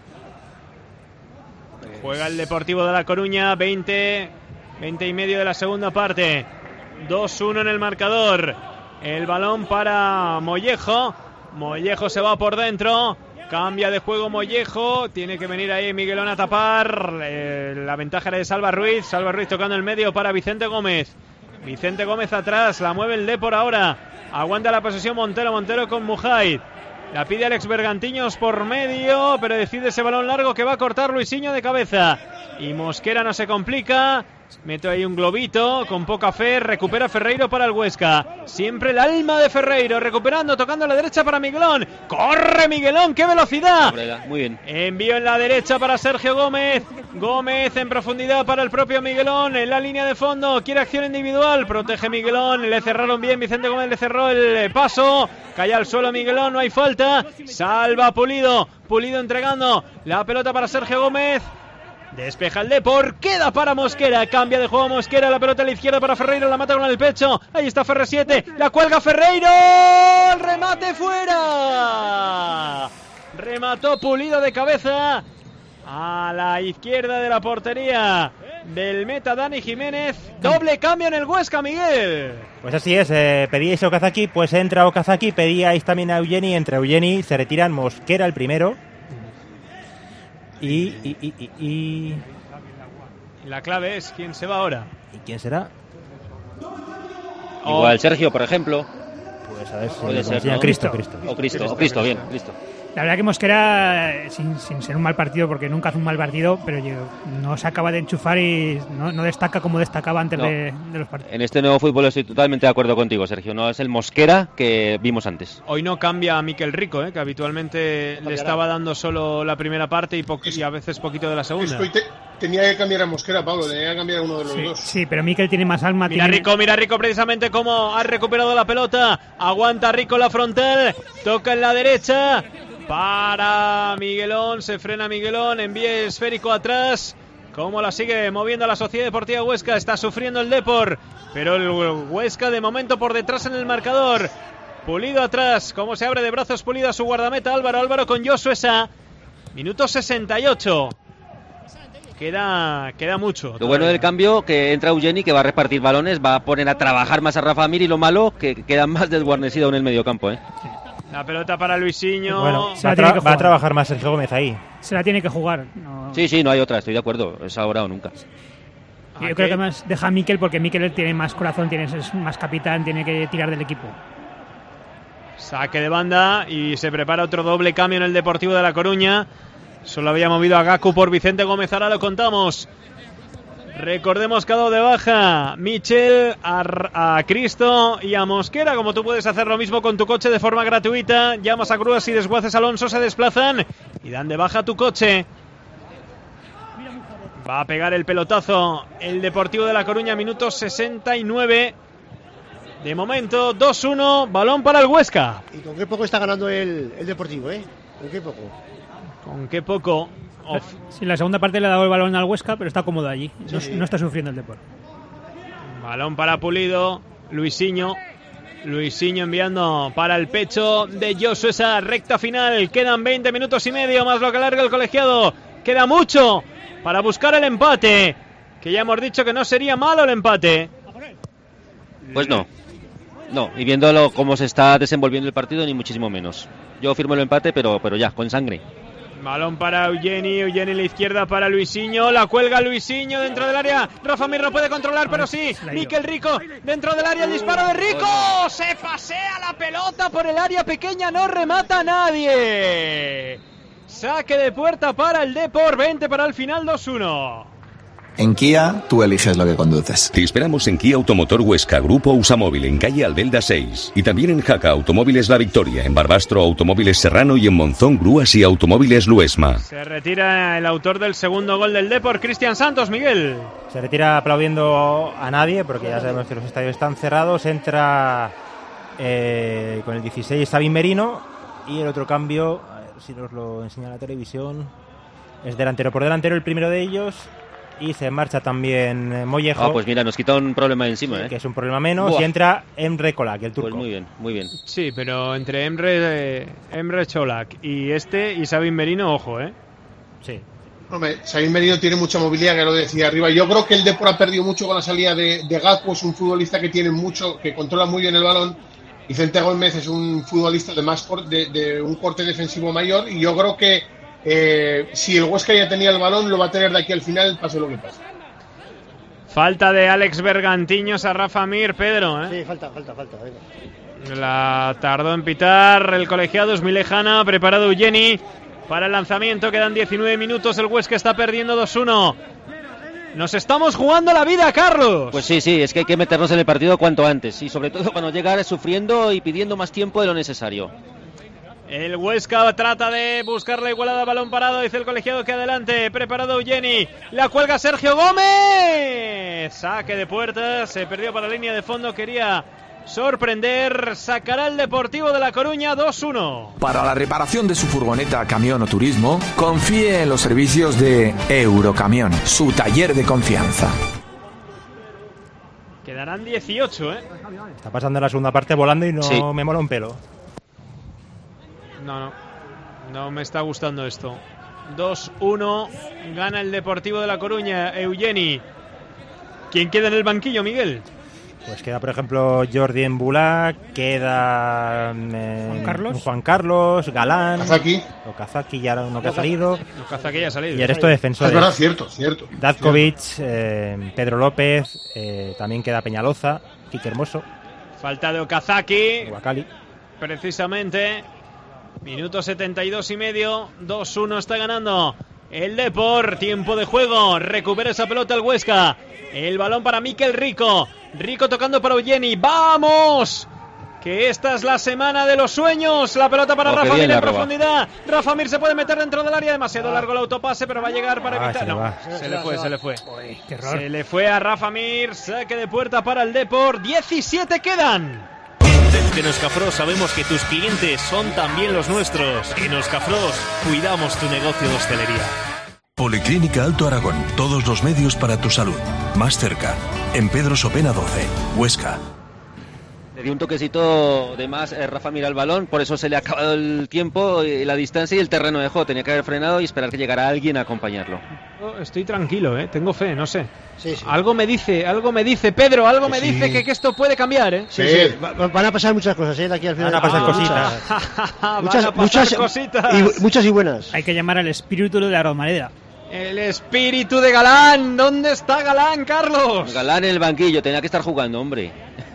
Juega el Deportivo de La Coruña, veinte, veinte y medio de la segunda parte. dos uno en el marcador. El balón para Mollejo. Mollejo se va por dentro. Cambia de juego Mollejo, tiene que venir ahí Miguelón a tapar. Eh, la ventaja era de Salva Ruiz. Salva Ruiz tocando el medio para Vicente Gómez. Vicente Gómez atrás, la mueve el Depor ahora. Aguanta la posesión Montero, Montero con Mujait. La pide Alex Bergantiños por medio, pero decide ese balón largo que va a cortar Luisinho de cabeza. Y Mosquera no se complica. Mete ahí un globito con poca fe. Recupera Ferreiro para el Huesca. Siempre el alma de Ferreiro. Recuperando, tocando a la derecha para Miguelón. ¡Corre Miguelón! ¡Qué velocidad! Muy bien. Envío en la derecha para Sergio Gómez. Gómez en profundidad para el propio Miguelón. En la línea de fondo. Quiere acción individual. Protege Miguelón. Le cerraron bien. Vicente Gómez le cerró el paso. Cae al suelo Miguelón. No hay falta. Salva Pulido. Pulido entregando la pelota para Sergio Gómez. Despeja el Depor, queda para Mosquera, cambia de juego Mosquera, la pelota a la izquierda para Ferreiro, la mata con el pecho, ahí está Ferre siete, la cuelga Ferreiro, el remate fuera, remató Pulido de cabeza a la izquierda de la portería del meta Dani Jiménez. Doble cambio en el Huesca, Miguel. Pues así es, eh, pedíais a Okazaki, pues entra Okazaki, pedíais también a Eugeni, entre Eugeni se retiran Mosquera el primero. Y, y, y, y, y... La clave es quién se va ahora. ¿Y quién será? Igual Sergio, por ejemplo. Pues a ver si puede ser, ¿no? Cristo. Cristo. O Cristo, o Cristo, bien, Cristo. La verdad que Mosquera, sin, sin ser un mal partido, porque nunca hace un mal partido, pero no se acaba de enchufar y no, no destaca como destacaba antes no. de, de los partidos. En este nuevo fútbol estoy totalmente de acuerdo contigo, Sergio. No es el Mosquera que vimos antes. Hoy no cambia a Mikel Rico, ¿eh? Que habitualmente le estaba dando solo la primera parte y, po- y a veces poquito de la segunda. Te, tenía que cambiar a Mosquera, Pablo, tenía que cambiar a uno de los sí, dos. Sí, pero Mikel tiene más alma. Mira tiene... Rico, mira Rico precisamente cómo ha recuperado la pelota. Aguanta Rico la frontal, toca en la derecha. Para Miguelón, se frena Miguelón, envíe esférico atrás. Cómo la sigue moviendo la Sociedad Deportiva Huesca, está sufriendo el Depor, pero el Huesca de momento por detrás en el marcador. Pulido atrás, cómo se abre de brazos Pulido a su guardameta Álvaro, Álvaro con Josué Sá. Minuto sesenta y ocho. Queda, queda mucho. Lo todavía. Bueno del cambio, que entra Eugeni, que va a repartir balones, va a poner a trabajar más a Rafa Mir, y lo malo, que queda más desguarnecido en el mediocampo, ¿eh? Sí. La pelota para Luisinho. Bueno, va a, tra- va a trabajar más Sergio Gómez ahí. Se la tiene que jugar. No... Sí, sí, no hay otra, estoy de acuerdo. Es ahora o nunca. Yo okay. creo que más deja a Mikel porque Mikel tiene más corazón, tiene, es más capitán, tiene que tirar del equipo. Saque de banda y se prepara otro doble cambio en el Deportivo de La Coruña. Solo había movido a Gaku por Vicente Gómez, ahora lo contamos. Recordemos que ha dado de baja Michel, a, a Cristo y a Mosquera. Como tú puedes hacer lo mismo con tu coche de forma gratuita, llamas a Grúas y Desguaces Alonso, se desplazan y dan de baja tu coche. Va a pegar el pelotazo el Deportivo de La Coruña, minuto sesenta y nueve. De momento, dos uno, balón para el Huesca. ¿Y con qué poco está ganando el, el Deportivo, eh? ¿Con qué poco? ¿Con qué poco? Off. Sí, la segunda parte le ha dado el balón al Huesca, pero está cómodo allí. No, Sí. no está sufriendo el Depor. Balón para Pulido. Luisinho. Luisinho enviando para el pecho de Josu esa recta final. Quedan veinte minutos y medio más lo que alarga el colegiado. Queda mucho para buscar el empate. Que ya hemos dicho que no sería malo el empate. Pues no. No, y viéndolo cómo se está desenvolviendo el partido, ni muchísimo menos. Yo firmo el empate, pero, pero ya, con sangre. Balón para Eugeni, Eugeni en la izquierda para Luisinho, la cuelga Luisinho dentro del área, Rafa Mir no puede controlar, pero sí, Mikel Rico dentro del área, el disparo de Rico, se pasea la pelota por el área pequeña, no remata nadie. Saque de puerta para el Depor, veinte para el final, dos uno. En Kia, tú eliges lo que conduces. Te esperamos en Kia Automotor Huesca, Grupo Usamóvil, en calle Albelda seis. Y también en Jaca Automóviles La Victoria, en Barbastro Automóviles Serrano y en Monzón Grúas y Automóviles Luesma. Se retira el autor del segundo gol del Depor, Cristian Santos, Miguel. Se retira aplaudiendo a nadie, porque ya sabemos que los estadios están cerrados. Entra eh, con el dieciséis Sabin Merino. Y el otro cambio, a ver si nos lo enseña la televisión, es delantero por delantero, el primero de ellos. Y se marcha también Mollejo. Ah, pues mira, nos quita un problema encima, sí, ¿eh? Que es un problema menos. Buah. Y entra Emre Colak, el turco. Pues muy bien, muy bien. Sí, pero entre Emre, eh, Emre Colak y este y Sabin Merino, ojo, ¿eh? Sí. Hombre, Sabin Merino tiene mucha movilidad, que lo decía arriba. Yo creo que el Depor ha perdido mucho con la salida de, de Gakpo, es un futbolista que tiene mucho, que controla muy bien el balón. Vicente Gómez es un futbolista de más cor- de, de un corte defensivo mayor, y yo creo que eh, si el Huesca ya tenía el balón, lo va a tener de aquí al final, pase lo que pase. Falta de Alex Bergantiños a Rafa Mir, Pedro, ¿eh? Sí, falta, falta, falta. Venga. La tardó en pitar el colegiado, es muy lejana, preparado Eugeni para el lanzamiento, quedan diecinueve minutos, el Huesca está perdiendo dos uno. Nos estamos jugando la vida, Carlos. Pues sí, sí, es que hay que meternos en el partido cuanto antes. Y sobre todo cuando llegar sufriendo y pidiendo más tiempo de lo necesario. El Huesca trata de buscar la igualada, balón parado, dice el colegiado que adelante, preparado Eugeni, la cuelga Sergio Gómez, saque de puerta, se perdió para la línea de fondo, quería sorprender, sacará el Deportivo de La Coruña dos uno. Para la reparación de su furgoneta, camión o turismo, confíe en los servicios de Eurocamión, su taller de confianza. Quedarán dieciocho, ¿eh? Está pasando la segunda parte volando y no Sí. me mola un pelo. No, no, no me está gustando esto. dos uno, gana el Deportivo de La Coruña, Eugeni. ¿Quién queda en el banquillo, Miguel? Pues queda, por ejemplo, Jordi Embulá, queda eh, Juan Carlos. Juan Carlos, Galán, Kazaki. o Kazaki, ya no que ha salido. No, Kazaki ya ha salido. Y el resto de defensores. Es verdad, cierto, cierto. Davkovic, eh, Pedro López, eh, también queda Peñaloza, Quique Hermoso, Falta de Okazaki, Guacali. precisamente. Minuto setenta y dos y medio, dos uno está ganando el Depor, tiempo de juego, recupera esa pelota el Huesca, el balón para Mikel Rico, Rico tocando para Eugeni, ¡vamos! Que esta es la semana de los sueños, la pelota para Oh, Rafa qué bien Mir en la roba. profundidad, Rafa Mir se puede meter dentro del área, demasiado largo el autopase, pero va a llegar para Ah, evitar, se le no, va. se le fue, se le fue, Qué error. se le fue a Rafa Mir, saque de puerta para el Depor, diecisiete quedan. En Euskafros sabemos que tus clientes son también los nuestros. En Euskafros cuidamos tu negocio de hostelería. Policlínica Alto Aragón. Todos los medios para tu salud. Más cerca. En Pedro Sopena doce. Huesca. Le dio un toquecito de más eh, Rafa Mir al balón, por eso se le ha acabado el tiempo, eh, la distancia y el terreno de juego. Tenía que haber frenado y esperar que llegara alguien a acompañarlo. Oh, estoy tranquilo, ¿eh? Tengo fe, no sé. Sí, sí. Algo me dice, algo me dice, Pedro, algo me Sí. dice que, que esto puede cambiar, ¿eh? Sí, sí. Va- Van a pasar muchas cosas, ¿eh? De aquí al final. Van a pasar Ah, cositas. Van Muchas, a pasar muchas, cositas. y, muchas y buenas. Hay que llamar al espíritu de la Romareda. El espíritu de Galán, ¿dónde está Galán, Carlos? Galán en el banquillo, tenía que estar jugando, hombre.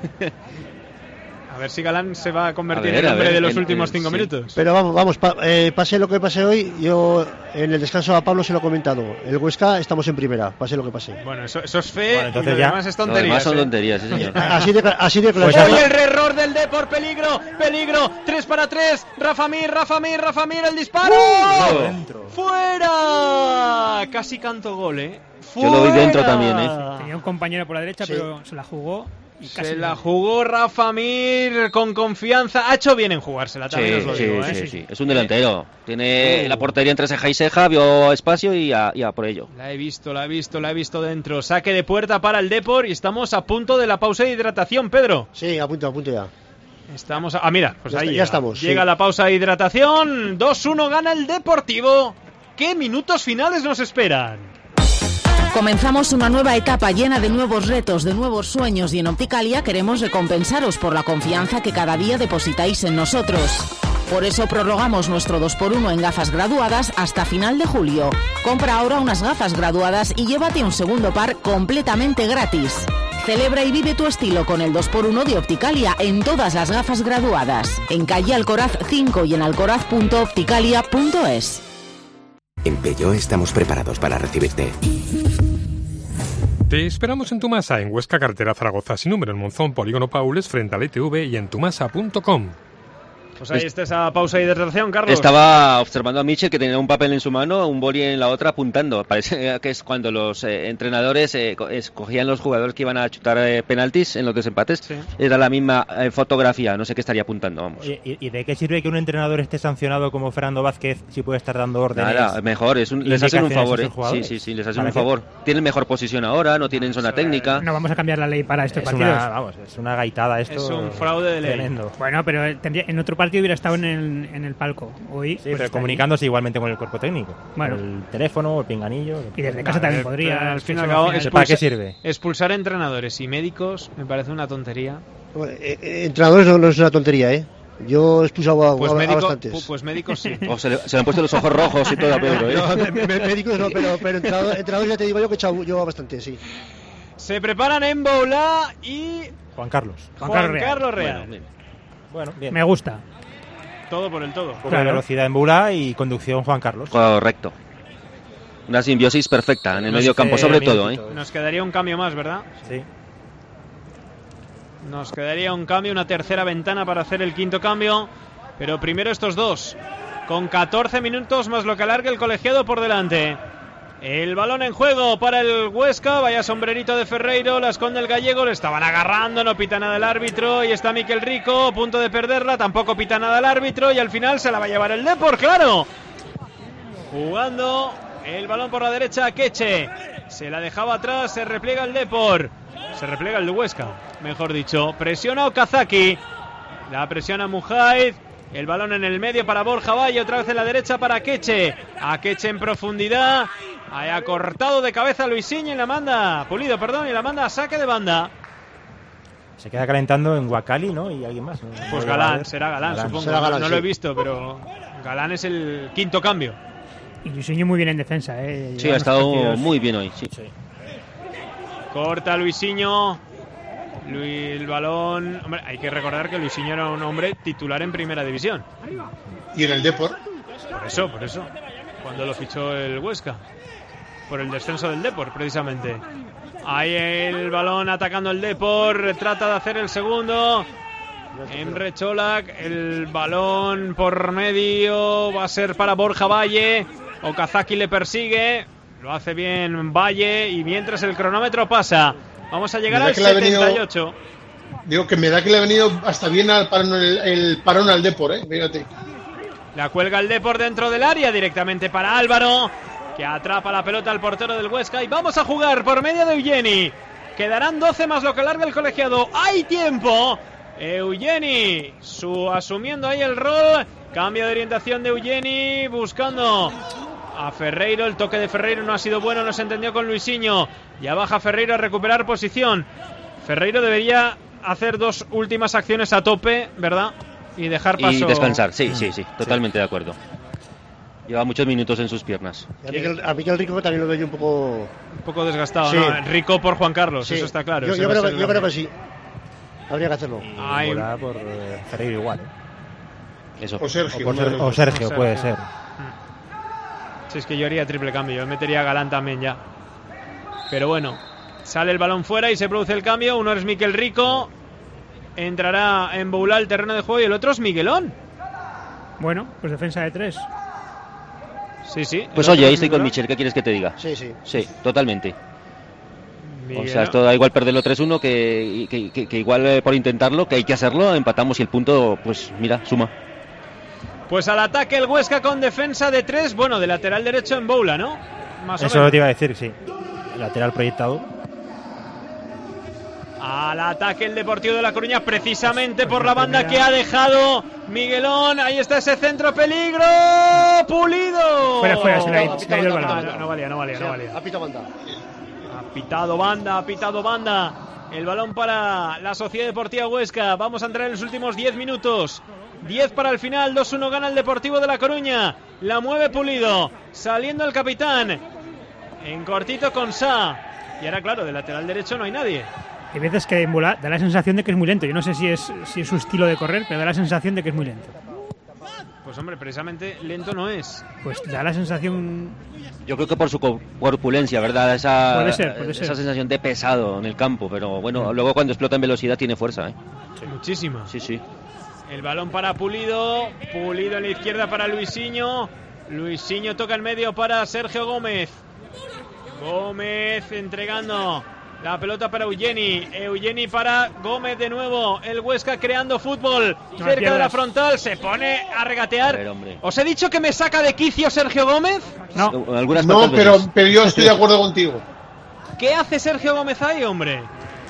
A ver si Galán se va a convertir A ver, en el a hombre ver, de los en- últimos en- cinco sí. minutos. Pero vamos, vamos, pa- eh, pase lo que pase hoy, yo en el descanso a Pablo se lo he comentado. El Huesca estamos en primera, pase lo que pase. Bueno, eso, eso es fe, Bueno, entonces y lo ya- demás es Lo demás tonterías. son ¿eh? tonterías, sí, señor. Así de, así de Pues claro. Oye, el error del Depor, peligro, peligro, tres para tres, Rafa Mir, Rafa Mir, Rafa Mir, el disparo. Uh, dentro. ¡Fuera! Casi canto gol, ¿eh? Yo lo vi dentro ¡Fuera! también, ¿eh? Tenía un compañero por la derecha, Sí. pero se la jugó Se la jugó Rafa Mir con confianza. Ha hecho bien en jugársela, también sí, os lo sí, digo, sí, ¿eh? sí, sí. Es un delantero. Tiene uh. la portería entre ceja y ceja, vio espacio y a, y a por ello. La he visto, la he visto, la he visto dentro. Saque de puerta para el Depor y estamos a punto de la pausa de hidratación, Pedro. Sí, a punto, a punto ya. Estamos a... Ah, mira, pues ya ahí está, llega. ya estamos. Llega sí. la pausa de hidratación. dos uno gana el Deportivo. ¿Qué minutos finales nos esperan? Comenzamos una nueva etapa llena de nuevos retos, de nuevos sueños y en Opticalia queremos recompensaros por la confianza que cada día depositáis en nosotros. Por eso prorrogamos nuestro dos por uno en gafas graduadas hasta final de julio. Compra ahora unas gafas graduadas y llévate un segundo par completamente gratis. Celebra y vive tu estilo con el dos por uno de Opticalia en todas las gafas graduadas. En calle Alcoraz cinco y en alcoraz punto opticalia punto es. En Peugeot estamos preparados para recibirte. Te esperamos en Tumasa, en Huesca, carretera Zaragoza, sin número, en Monzón, Polígono Paules, frente al E T V y en tumasa punto com. Pues ahí está esa pausa de hidratación, Carlos. Estaba observando a Michel que tenía un papel en su mano, un boli en la otra apuntando. Parece que es cuando los eh, entrenadores eh, escogían los jugadores que iban a chutar eh, penaltis en los desempates. Sí. Era la misma eh, fotografía, no sé qué estaría apuntando, vamos. ¿Y, ¿Y de qué sirve que un entrenador esté sancionado como Fernando Vázquez si puede estar dando órdenes? Nada, mejor, es un, les hacen un favor, eh. Sí, sí, sí, les hacen un favor. Tienen mejor posición ahora, no tienen zona técnica. No vamos a cambiar la ley para estos es partidos. Una, vamos, es una gaitada esto. Es un fraude de ley. Tremendo. Bueno, pero tendría, en otro partido hubiera estado en el en el palco. Hoy, sí, pues pero comunicándose ahí. Igualmente con el cuerpo técnico. Bueno. El teléfono, el pinganillo. Y desde casa también podría. Al fin y al cabo, expulsa, ¿para qué sirve? Expulsar entrenadores y médicos me parece una tontería. Bueno, eh, eh, entrenadores no, no es una tontería, ¿eh? Yo he expulsado a, pues a, médico, a bastantes. Pues médicos sí. Oh, se, le, se le han puesto los ojos rojos y todo a Pedro, ¿eh? No, me, me, médicos no, pero, pero entrenadores, entrenadores ya te digo yo que he echado yo a bastante, sí. Se preparan en Boulá y... Juan Carlos. Juan, Juan Carlos, Carlos Real. Bueno, bien. Bueno, bien. Me gusta. Todo por el todo. Con claro. Velocidad en Bula y conducción Juan Carlos. Correcto. Una simbiosis perfecta en el medio campo sobre todo, ¿eh? Nos quedaría un cambio más, ¿verdad? Sí. Nos quedaría un cambio, una tercera ventana para hacer el quinto cambio. Pero primero estos dos. Con catorce minutos más lo que alargue el colegiado por delante. El balón en juego para el Huesca. Vaya sombrerito de Ferreiro. La esconde el gallego. Le estaban agarrando. No pita nada el árbitro. Y está Miquel Rico a punto de perderla. Tampoco pita nada el árbitro. Y al final se la va a llevar el Depor, claro. Jugando el balón por la derecha a Queche. Se la dejaba atrás. Se repliega el Depor. Se repliega el de Huesca, mejor dicho. Presiona Okazaki. La presiona Mujaiz. El balón en el medio para Borja Valle. Otra vez en la derecha para Queche. A Queche en profundidad. Haya cortado de cabeza Luisinho y la manda. Pulido, perdón. Y la manda a saque de banda. Se queda calentando en Huacali, ¿no? Y alguien más. ¿no? Pues Galán, será Galán, Galán. supongo. Será Galán, no sí. lo he visto, pero Galán es el quinto cambio. Y Luisinho muy bien en defensa, ¿eh? Sí, ha estado partidos. muy bien hoy. Sí. Sí. Corta Luisinho. Luis, el balón. Hombre, hay que recordar que Luisinho era un hombre titular en primera división. ¿Y en el Depor? Por eso, por eso. Cuando lo fichó el Huesca. Por el descenso del Depor, precisamente. Ahí el balón atacando el Depor. Trata de hacer el segundo. Emre Cholak. El balón por medio. Va a ser para Borja Valle. Okazaki le persigue. Lo hace bien Valle. Y mientras el cronómetro pasa. Vamos a llegar al setenta y ocho. Venido, digo que me da que le ha venido hasta bien al parón, el, el parón al Depor, ¿eh? Fíjate. La cuelga el Depor dentro del área. Directamente para Álvaro, que atrapa la pelota al portero del Huesca. Y vamos a jugar por medio de Eugeni. Quedarán doce más lo que larga el colegiado. ¡Hay tiempo! Eugeni su, asumiendo ahí el rol. Cambio de orientación de Eugeni. Buscando a Ferreiro. El toque de Ferreiro no ha sido bueno. No se entendió con Luisinho. Ya baja Ferreiro a recuperar posición. Ferreiro debería hacer dos últimas acciones a tope, ¿verdad? Y dejar paso. Y descansar, sí, sí, sí. Totalmente sí. De acuerdo. Lleva muchos minutos en sus piernas. A Miquel, a Miquel Rico también lo veo yo un poco... Un poco desgastado, sí. ¿no? Rico por Juan Carlos, sí. Eso está claro. Yo, yo, creo, que, yo creo que sí. Habría que hacerlo. Y Ay. por eh, Ferreiro igual. ¿eh? Eso. O Sergio. O, por, o, o Sergio, puede ser. Si es que yo haría triple cambio, yo metería a Galán también ya. Pero bueno, sale el balón fuera y se produce el cambio. Uno es Miquel Rico. Entrará en Boulá el terreno de juego y el otro es Miguelón. Bueno, pues defensa de tres. Sí, sí. Pues oye, ahí estoy con Michel, ¿qué quieres que te diga? Sí, sí. Sí, totalmente. Miguel. O sea, esto da igual perderlo tres uno que, que, que, que igual eh, por intentarlo, que hay que hacerlo, empatamos y el punto, pues mira, suma. Pues al ataque el Huesca con defensa de tres, bueno, de lateral derecho en Boula, ¿no? Más Eso o menos. te iba a decir, sí. Lateral proyectado. Al ataque el Deportivo de La Coruña, precisamente por la banda que ha dejado Miguelón. Ahí está ese centro, peligro. Pulido. Fuera, fuera, se le ha ido, se le ha ido el balón. No, no valía, no valía, no valía. Ha pitado banda. Ha pitado banda, ha pitado banda. El balón para la Sociedad Deportiva Huesca. Vamos a entrar en los últimos diez minutos. diez para el final, dos uno gana el Deportivo de La Coruña. La mueve Pulido, saliendo el capitán. En cortito con Sa. Y ahora, claro, de lateral derecho no hay nadie. Hay veces que en bola da la sensación de que es muy lento. Yo no sé si es, si es su estilo de correr, pero da la sensación de que es muy lento. Pues hombre, precisamente lento no es. Pues da la sensación... Yo creo que por su corpulencia, ¿verdad? Esa, puede ser, puede esa ser. sensación de pesado en el campo. Pero bueno, luego cuando explota en velocidad tiene fuerza, ¿eh? Sí. Muchísima. Sí, sí. El balón para Pulido. Pulido en la izquierda para Luisinho. Luisinho toca en medio para Sergio Gómez. Gómez entregando la pelota para Eugeni. Eugeni para Gómez de nuevo. El Huesca creando fútbol No cerca de la frontal. Se pone a regatear. A ver, hombre. ¿Os he dicho que me saca de quicio Sergio Gómez? No, Algunas No, pero, veces. pero yo estoy de acuerdo contigo. ¿Qué hace Sergio Gómez ahí, hombre?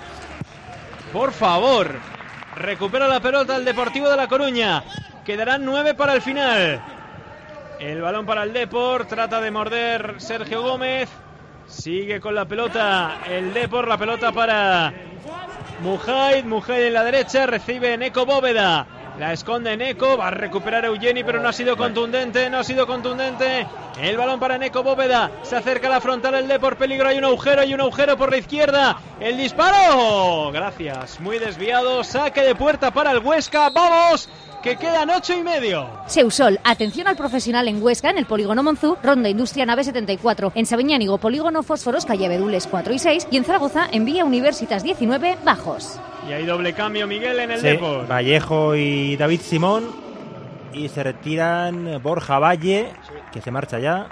Por favor. Recupera la pelota el Deportivo de La Coruña. Quedarán nueve para el final. El balón para el Depor. Trata de morder Sergio Gómez. Sigue con la pelota el Depor. La pelota para Mujaid. Mujaid en la derecha. Recibe Neko Bóveda. La esconde Neko. Va a recuperar Eugeni, pero no ha sido contundente. No ha sido contundente. El balón para Neko Bóveda. Se acerca a la frontal el Depor. Peligro. Hay un agujero. Hay un agujero por la izquierda. El disparo. Gracias. Muy desviado. Saque de puerta para el Huesca. ¡Vamos! Que quedan ocho y medio. Seusol, atención al profesional en Huesca, en el Polígono Monzú, Ronda Industria Nave setenta y cuatro. En Sabiñánigo, Polígono Fósforos, calle Abedules cuatro y seis. Y en Zaragoza, en Vía Universitas diecinueve, Bajos. Y hay doble cambio, Miguel, en el Sí, Depor. Vallejo y David Simón. Y se retiran Borja Valle, que se marcha ya.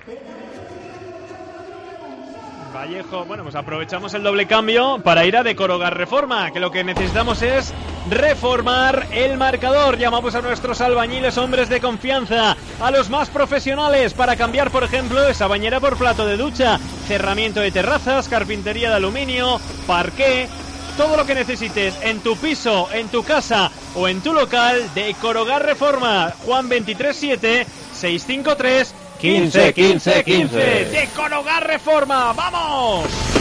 Vallejo, bueno, pues aprovechamos el doble cambio para ir a Decorogar Reforma, que lo que necesitamos es reformar el marcador. Llamamos a nuestros albañiles, hombres de confianza, a los más profesionales, para cambiar, por ejemplo, esa bañera por plato de ducha, cerramiento de terrazas, carpintería de aluminio, parqué, todo lo que necesites en tu piso, en tu casa o en tu local. Decorogar Reforma, Juan veintitrés siete, seiscientos cincuenta y tres, quince, quince, quince. Decorogar Reforma, ¡vamos!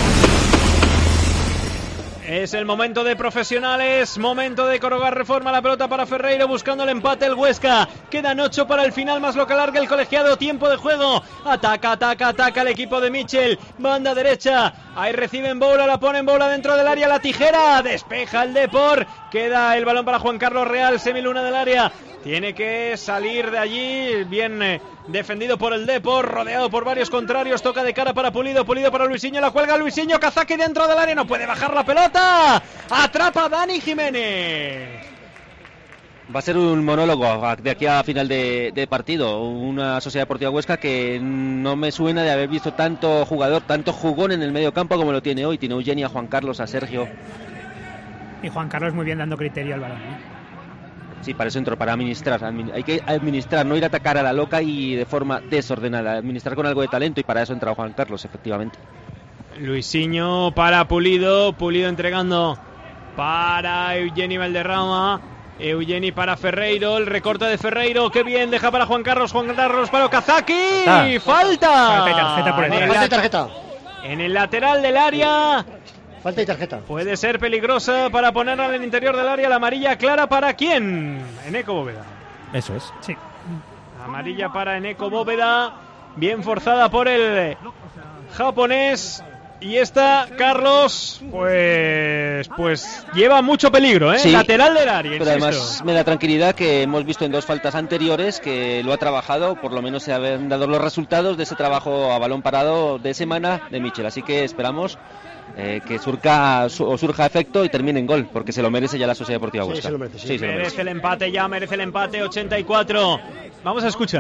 Es el momento de profesionales, momento de Corogar Reforma, la pelota para Ferreiro buscando el empate el Huesca. Quedan ocho para el final, más lo que alarga el colegiado, tiempo de juego. Ataca, ataca, ataca el equipo de Michel, banda derecha. Ahí reciben bola, la ponen bola dentro del área, la tijera, despeja el Depor. Queda el balón para Juan Carlos Real, semiluna del área. Tiene que salir de allí, bien eh, defendido por el Depor, rodeado por varios contrarios, toca de cara para Pulido, Pulido para Luisinho, la cuelga Luisinho, Kazaki dentro del área, no puede bajar la pelota, atrapa Dani Jiménez. Va a ser un monólogo de aquí a final de, de partido. Una Sociedad Deportiva Huesca que no me suena de haber visto tanto jugador, tanto jugón en el medio campo como lo tiene hoy. Tiene a Eugeni, a Juan Carlos, a Sergio. Y Juan Carlos muy bien dando criterio al balón, ¿eh? Sí, para eso entró, para administrar. Hay que administrar, no ir a atacar a la loca y de forma desordenada. Administrar con algo de talento, y para eso entró Juan Carlos, efectivamente. Luisinho para Pulido, Pulido entregando para Eugeni Valderrama. Eugeni para Ferreiro, el recorte de Ferreiro, qué bien, deja para Juan Carlos, Juan Carlos para Kazaki. Ah. ¡Falta! Falta y tarjeta por el en, el Falta y tarjeta. en el lateral del área. Falta y tarjeta. Puede ser peligrosa para ponerla en el interior del área. La amarilla clara para quién? Eneko Bóveda. Eso es. Sí. Amarilla para Eneko Bóveda. Bien forzada por el japonés. Y esta, Carlos, pues pues lleva mucho peligro, ¿eh? Sí, lateral del área, pero insisto. además me da tranquilidad que hemos visto en dos faltas anteriores que lo ha trabajado, por lo menos se han dado los resultados de ese trabajo a balón parado de semana de Michel. Así que esperamos eh, que surca su, o surja efecto y termine en gol, porque se lo merece ya la Sociedad Deportiva Huesca. Sí, se lo merece, sí. Sí, se lo merece merece. el empate ya, merece el empate, ochenta y cuatro. Vamos a escuchar.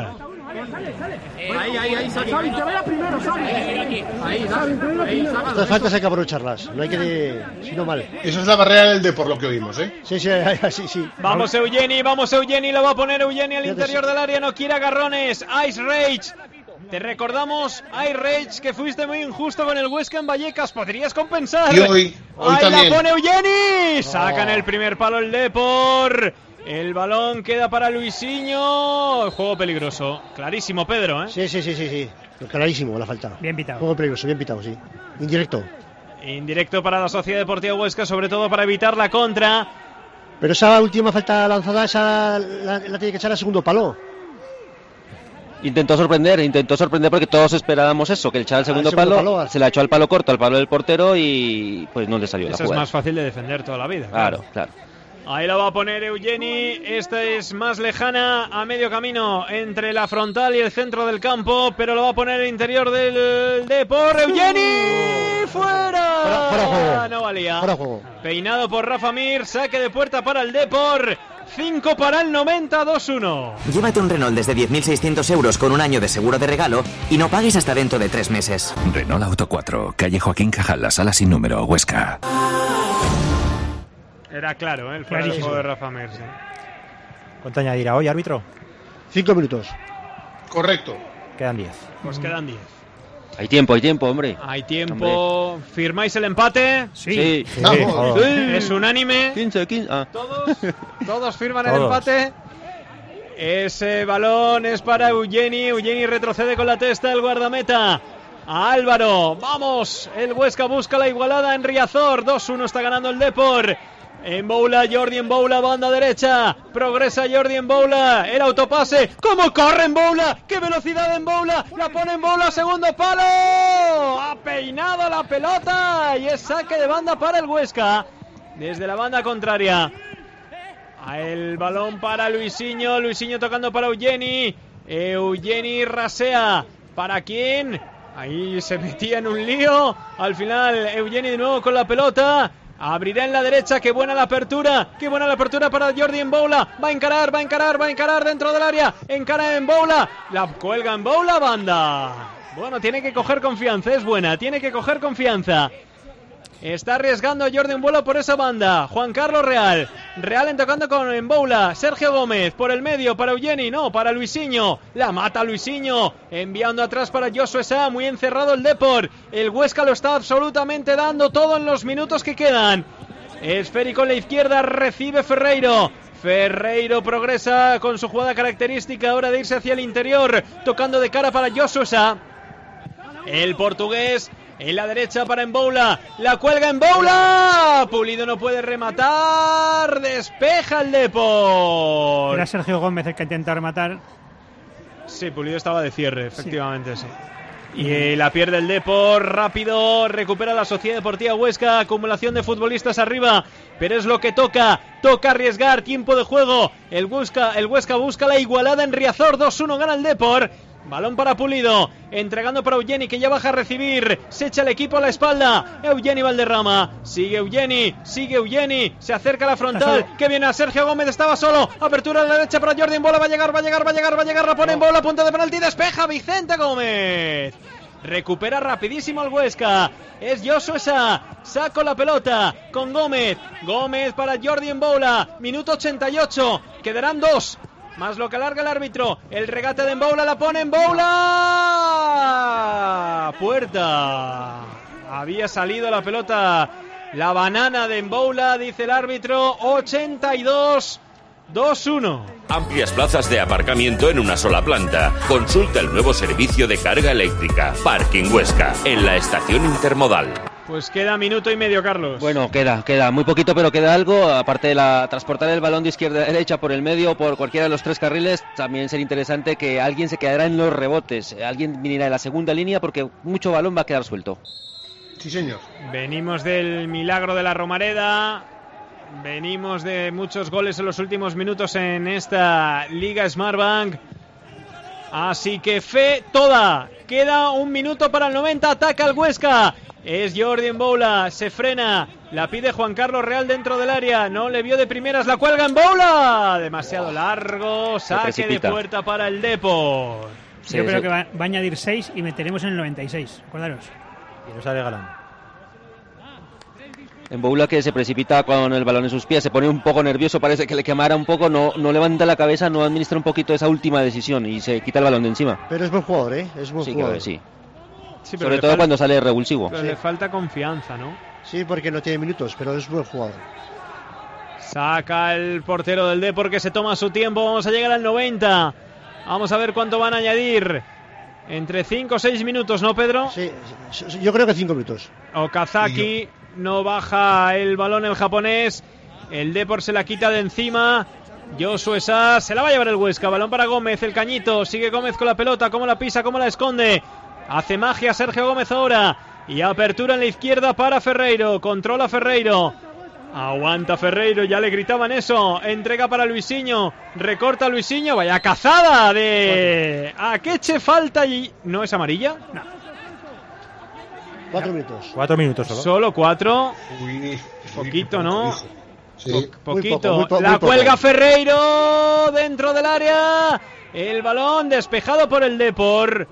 Ahí, ahí, ahí, Xavi, te vea primero, Xavi. Ahí, ahí, Estas faltas hay que aprovecharlas, no hay que... si no mal. Esa es la barrera del D por lo que oímos, ¿eh? Sí, sí, sí, sí. Vamos Eugeni, vamos Eugeni, lo va a poner Eugeni al interior del área, no quiere agarrones. Ice Rage. Te recordamos, Ice Rage, que fuiste muy injusto con el Huesca en Vallecas. Podrías compensar. Y hoy, hoy Ahí también. la pone Eugeni. Sacan el primer palo el Depor. El balón queda para Luisinho. Juego peligroso. Clarísimo, Pedro, ¿eh? Sí, sí, sí, sí, sí. Clarísimo la falta. Bien pitado. Juego peligroso, bien pitado, sí. Indirecto. Indirecto para la Sociedad Deportiva Huesca, sobre todo para evitar la contra. Pero esa última falta lanzada, esa la, la tiene que echar al segundo palo. Intentó sorprender, intentó sorprender porque todos esperábamos eso, que el echara el segundo, segundo palo, palo, se la echó al palo corto, al palo del portero y pues no le salió Eso la es jugada. más fácil de defender toda la vida. Claro, claro. Ahí la va a poner Eugeni. Esta es más lejana, a medio camino entre la frontal y el centro del campo, pero lo va a poner el interior del Depor. Eugeni, fuera. Fuera, fuera juego. No valía. Fuera juego. Peinado por Rafa Mir, saque de puerta para el Depor. cinco para el noventa, dos uno. Llévate un Renault desde diez mil seiscientos euros con un año de seguro de regalo y no pagues hasta dentro de tres meses. Renault Auto cuatro, calle Joaquín Cajal, la sala sin número, Huesca. Era claro, ¿eh? El fuera de juego de Rafa Mir. Sí. ¿Cuánto añadirá hoy, árbitro? Cinco minutos. Correcto. Quedan diez. Pues quedan diez. Hay tiempo, hay tiempo, hombre. Hay tiempo. Hombre. ¿Firmáis el empate? Sí. Sí. Sí. Sí. Es unánime. quince, quince. Ah. Todos, todos firman Todos. el empate. Ese balón es para Eugeni. Eugeni retrocede con la testa el guardameta. A Álvaro. Vamos. El Huesca busca la igualada en Riazor. dos uno está ganando el Depor. En Boula, Jordi en Boula, banda derecha. Progresa Jordi en Boula. El autopase. ¿Cómo corre en Boula? ¡Qué velocidad en Boula! La pone en Boula, segundo palo. Ha peinado la pelota. Y es saque de banda para el Huesca. Desde la banda contraria. El balón para Luisinho. Luisinho tocando para Eugeni. Eugeni rasea. ¿Para quién? Ahí se metía en un lío. Al final Eugeni de nuevo con la pelota. Abrirá en la derecha, qué buena la apertura, qué buena la apertura para Jordi en Boula, va a encarar, va a encarar, va a encarar dentro del área, encara en Boula, la cuelga en Boula, banda. Bueno, tiene que coger confianza, es buena, tiene que coger confianza. Está arriesgando a Jordi en Boula por esa banda. Juan Carlos Real. Real en tocando con Emboula. Sergio Gómez por el medio para Eugeni. No, para Luisinho. La mata Luisinho. Enviando atrás para Josué Sá. Muy encerrado el Depor. El Huesca lo está absolutamente dando todo en los minutos que quedan. Esférico en la izquierda. Recibe Ferreiro. Ferreiro progresa con su jugada característica. Ahora de irse hacia el interior. Tocando de cara para Josué Sá. El portugués. En la derecha para Emboula. La cuelga Emboula. Pulido no puede rematar. Despeja el Depor. Era Sergio Gómez el que intentó rematar. Sí, Pulido estaba de cierre, efectivamente, sí. sí. Y eh, la pierde el Depor. Rápido. Recupera la Sociedad Deportiva Huesca. Acumulación de futbolistas arriba. Pero es lo que toca. Toca arriesgar. Tiempo de juego. El Huesca, el Huesca busca la igualada en Riazor. dos uno gana el Depor. Balón para Pulido, entregando para Eugeni, que ya baja a recibir, se echa el equipo a la espalda, Eugeni Valderrama, sigue Eugeni, sigue Eugeni, se acerca a la frontal, que viene a Sergio Gómez, estaba solo, apertura a la derecha para Jordi en Bola, va a llegar, va a llegar, va a llegar, va a llegar, la pone en Bola, punto de penalti, despeja Vicente Gómez. Recupera rapidísimo el Huesca. Es Josué Sá. Saco la pelota con Gómez. Gómez para Jordi en Bola. Minuto ochenta y ocho. Quedarán dos. Más lo que alarga el árbitro. El regate de Emboula la pone en Emboula. Puerta. Había salido la pelota. La banana de Emboula, dice el árbitro. ochenta y dos. dos uno. Amplias plazas de aparcamiento en una sola planta. Consulta el nuevo servicio de carga eléctrica. Parking Huesca, en la estación intermodal. Pues queda minuto y medio, Carlos. Bueno, queda, queda muy poquito, pero queda algo. Aparte de la transportar el balón de izquierda a derecha por el medio, por cualquiera de los tres carriles, también sería interesante que alguien se quedara en los rebotes. Alguien viniera en la segunda línea porque mucho balón va a quedar suelto. Sí, señor. Venimos del milagro de la Romareda. Venimos de muchos goles en los últimos minutos en esta Liga Smartbank. Así que fe toda. Queda un minuto para el noventa. Ataca el Huesca. Es Jordi Mboula. Se frena. La pide Juan Carlos Real dentro del área. No le vio de primeras. La cuelga Mboula. Demasiado largo. Saque de puerta para el Depor. Sí, Yo creo sí. que va, va a añadir seis y meteremos en el noventa y seis. Acordaros. Y nos sale Galán. Mboula, que se precipita con el balón en sus pies, se pone un poco nervioso, parece que le quemara un poco, no, no levanta la cabeza, no administra un poquito esa última decisión y se quita el balón de encima. Pero es buen jugador, ¿eh? Es buen sí, jugador. Claro, sí, sí sobre todo falta, cuando sale revulsivo. Pero sí. le falta confianza, ¿no? Sí, porque no tiene minutos, pero es buen jugador. Saca el portero del Depor, que se toma su tiempo. Vamos a llegar al noventa. Vamos a ver cuánto van a añadir. Entre cinco o seis minutos, ¿no, Pedro? Sí, yo creo que cinco minutos. Okazaki no baja el balón el japonés. El Depor se la quita de encima. Josué Sá se la va a llevar el Huesca. Balón para Gómez, el cañito. Sigue Gómez con la pelota. ¿Cómo la pisa? ¿Cómo la esconde? Hace magia Sergio Gómez ahora. Y apertura en la izquierda para Ferreiro. Controla Ferreiro. Aguanta Ferreiro, ya le gritaban eso. Entrega para Luisinho. Recorta Luisinho. Vaya cazada de Akeche. Falta y... ¿No es amarilla? No. Cuatro minutos. Cuatro minutos solo. Solo cuatro. Uy, poquito, ¿no? Sí. Po poquito. Muy poco, muy po la muy cuelga poco. Ferreiro dentro del área. El balón despejado por el Depor.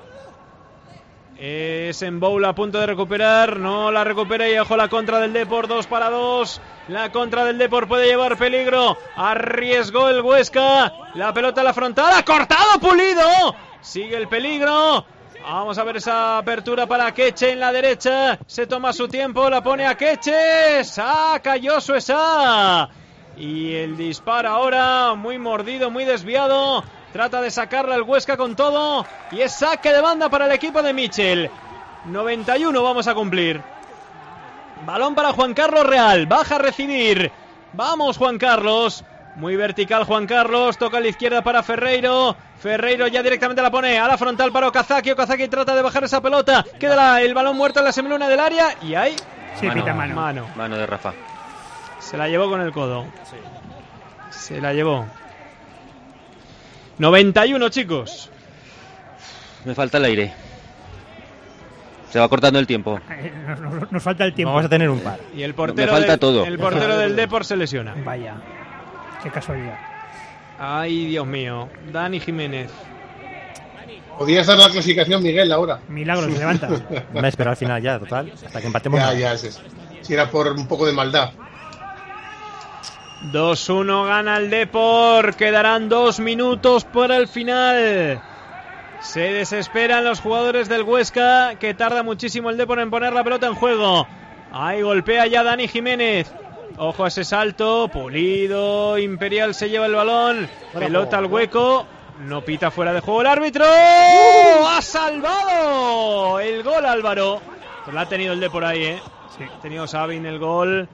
Es Mboula a punto de recuperar. No la recupera y ojo la contra del Depor. Dos para dos. La contra del Depor puede llevar peligro. Arriesgó el Huesca. La pelota a la frontal. ¡Ha cortado Pulido! Sigue el peligro. Vamos a ver esa apertura para Akeche en la derecha. Se toma su tiempo. La pone Akeche. Saca Josué Sá. Y el disparo ahora muy mordido, muy desviado. Trata de sacarla el Huesca con todo. Y es saque de banda para el equipo de Michel. noventa y uno vamos a cumplir. Balón para Juan Carlos Real. Baja a recibir. Vamos Juan Carlos. Muy vertical Juan Carlos. Toca a la izquierda para Ferreiro. Ferreiro ya directamente la pone a la frontal para Okazaki. Okazaki trata de bajar esa pelota. Queda la, el balón muerto en la semiluna del área. Y ahí... Sí, mano, pita mano. mano. Mano de Rafa. Se la llevó con el codo. Sí. Se la llevó. noventa y uno, chicos. Me falta el aire. Se va cortando el tiempo. Nos, nos, nos falta el tiempo. Vamos a tener un par. Y el portero, Me falta del, todo. El portero del Depor se lesiona. Vaya. Qué casualidad. Ay, Dios mío. Dani Jiménez. Podías dar la clasificación, Miguel, ahora. Milagro, se levanta. Me espero al final ya, total. Hasta que empatemos. Ya, ya, es, si era por un poco de maldad. dos uno gana el Depor. Quedarán dos minutos para el final. Se desesperan los jugadores del Huesca, que tarda muchísimo el Depor en poner la pelota en juego. Ahí golpea ya Dani Jiménez. Ojo a ese salto. Pulido. Imperial se lleva el balón. Pelota al hueco. No pita fuera de juego el árbitro. ¡Uh! ¡Ha salvado el gol Álvaro! Pues la ha tenido el Depor ahí, ¿eh? Sí. Ha tenido Sabin el gol.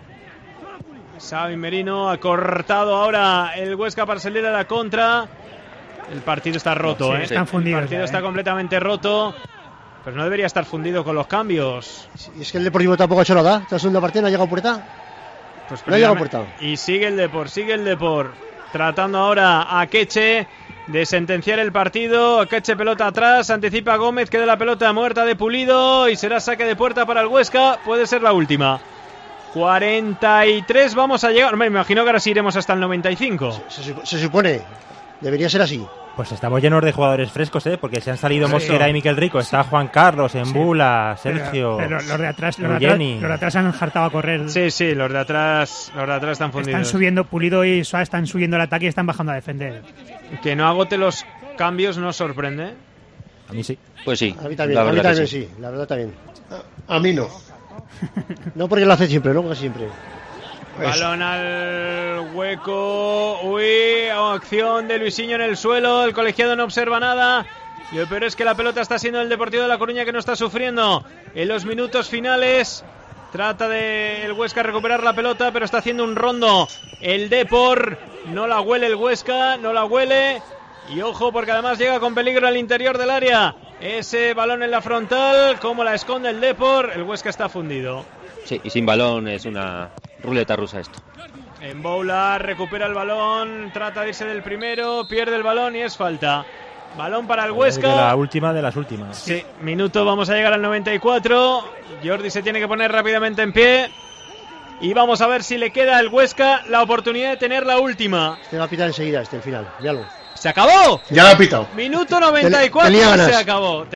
Sabin Merino ha cortado ahora el Huesca para salir a la contra. El partido está roto, sí, ¿eh? Están fundidos. El partido ya, está ¿eh? completamente roto. Pero no debería estar fundido con los cambios. Y es que el Deportivo tampoco ha hecho nada. Tras segunda partida no ha llegado a puerta. Pues no ha llegado a puerta. Y sigue el Depor, sigue el Depor. Tratando ahora a Akeche de sentenciar el partido. Akeche pelota atrás, anticipa a Gómez, queda la pelota muerta de Pulido y será saque de puerta para el Huesca. Puede ser la última. cuarenta y tres vamos a llegar. Me imagino que ahora sí iremos hasta el noventa y cinco. Se, se, se supone. Debería ser así. Pues estamos llenos de jugadores frescos, ¿eh? Porque se han salido Mosquera y Miquel Rico. Está Juan Carlos, Embula, sí. Sergio. Pero, pero los de atrás, los de atrás, los de atrás han jartado a correr. Sí, sí, los de atrás, los de atrás están fundidos. Están subiendo, Pulido y Suárez están subiendo el ataque y están bajando a defender. Que no agote los cambios no sorprende. A mí sí. Pues sí. A mí también, a mí también sí. sí, la verdad también. A, a mí no. No porque lo hace siempre, no porque siempre. Balón al hueco. Uy, acción de Luisinho en el suelo. El colegiado no observa nada. Y lo peor es que la pelota está siendo el Deportivo de La Coruña, que no está sufriendo en los minutos finales. Trata de el Huesca recuperar la pelota, pero está haciendo un rondo el Depor. No la huele el Huesca, no la huele. Y ojo, porque además llega con peligro al interior del área. Ese balón en la frontal, como la esconde el Depor. El Huesca está fundido. Sí, y sin balón es una ruleta rusa esto. Mboula recupera el balón, trata de irse del primero, pierde el balón y es falta. Balón para el Huesca. De la última de las últimas. Sí, minuto, vamos a llegar al noventa y cuatro. Jordi se tiene que poner rápidamente en pie. Y vamos a ver si le queda al Huesca la oportunidad de tener la última. Este va a pitar enseguida, este, el final. Míralo. ¡Se acabó! Ya lo ha pitado. Minuto noventa y cuatro, se acabó.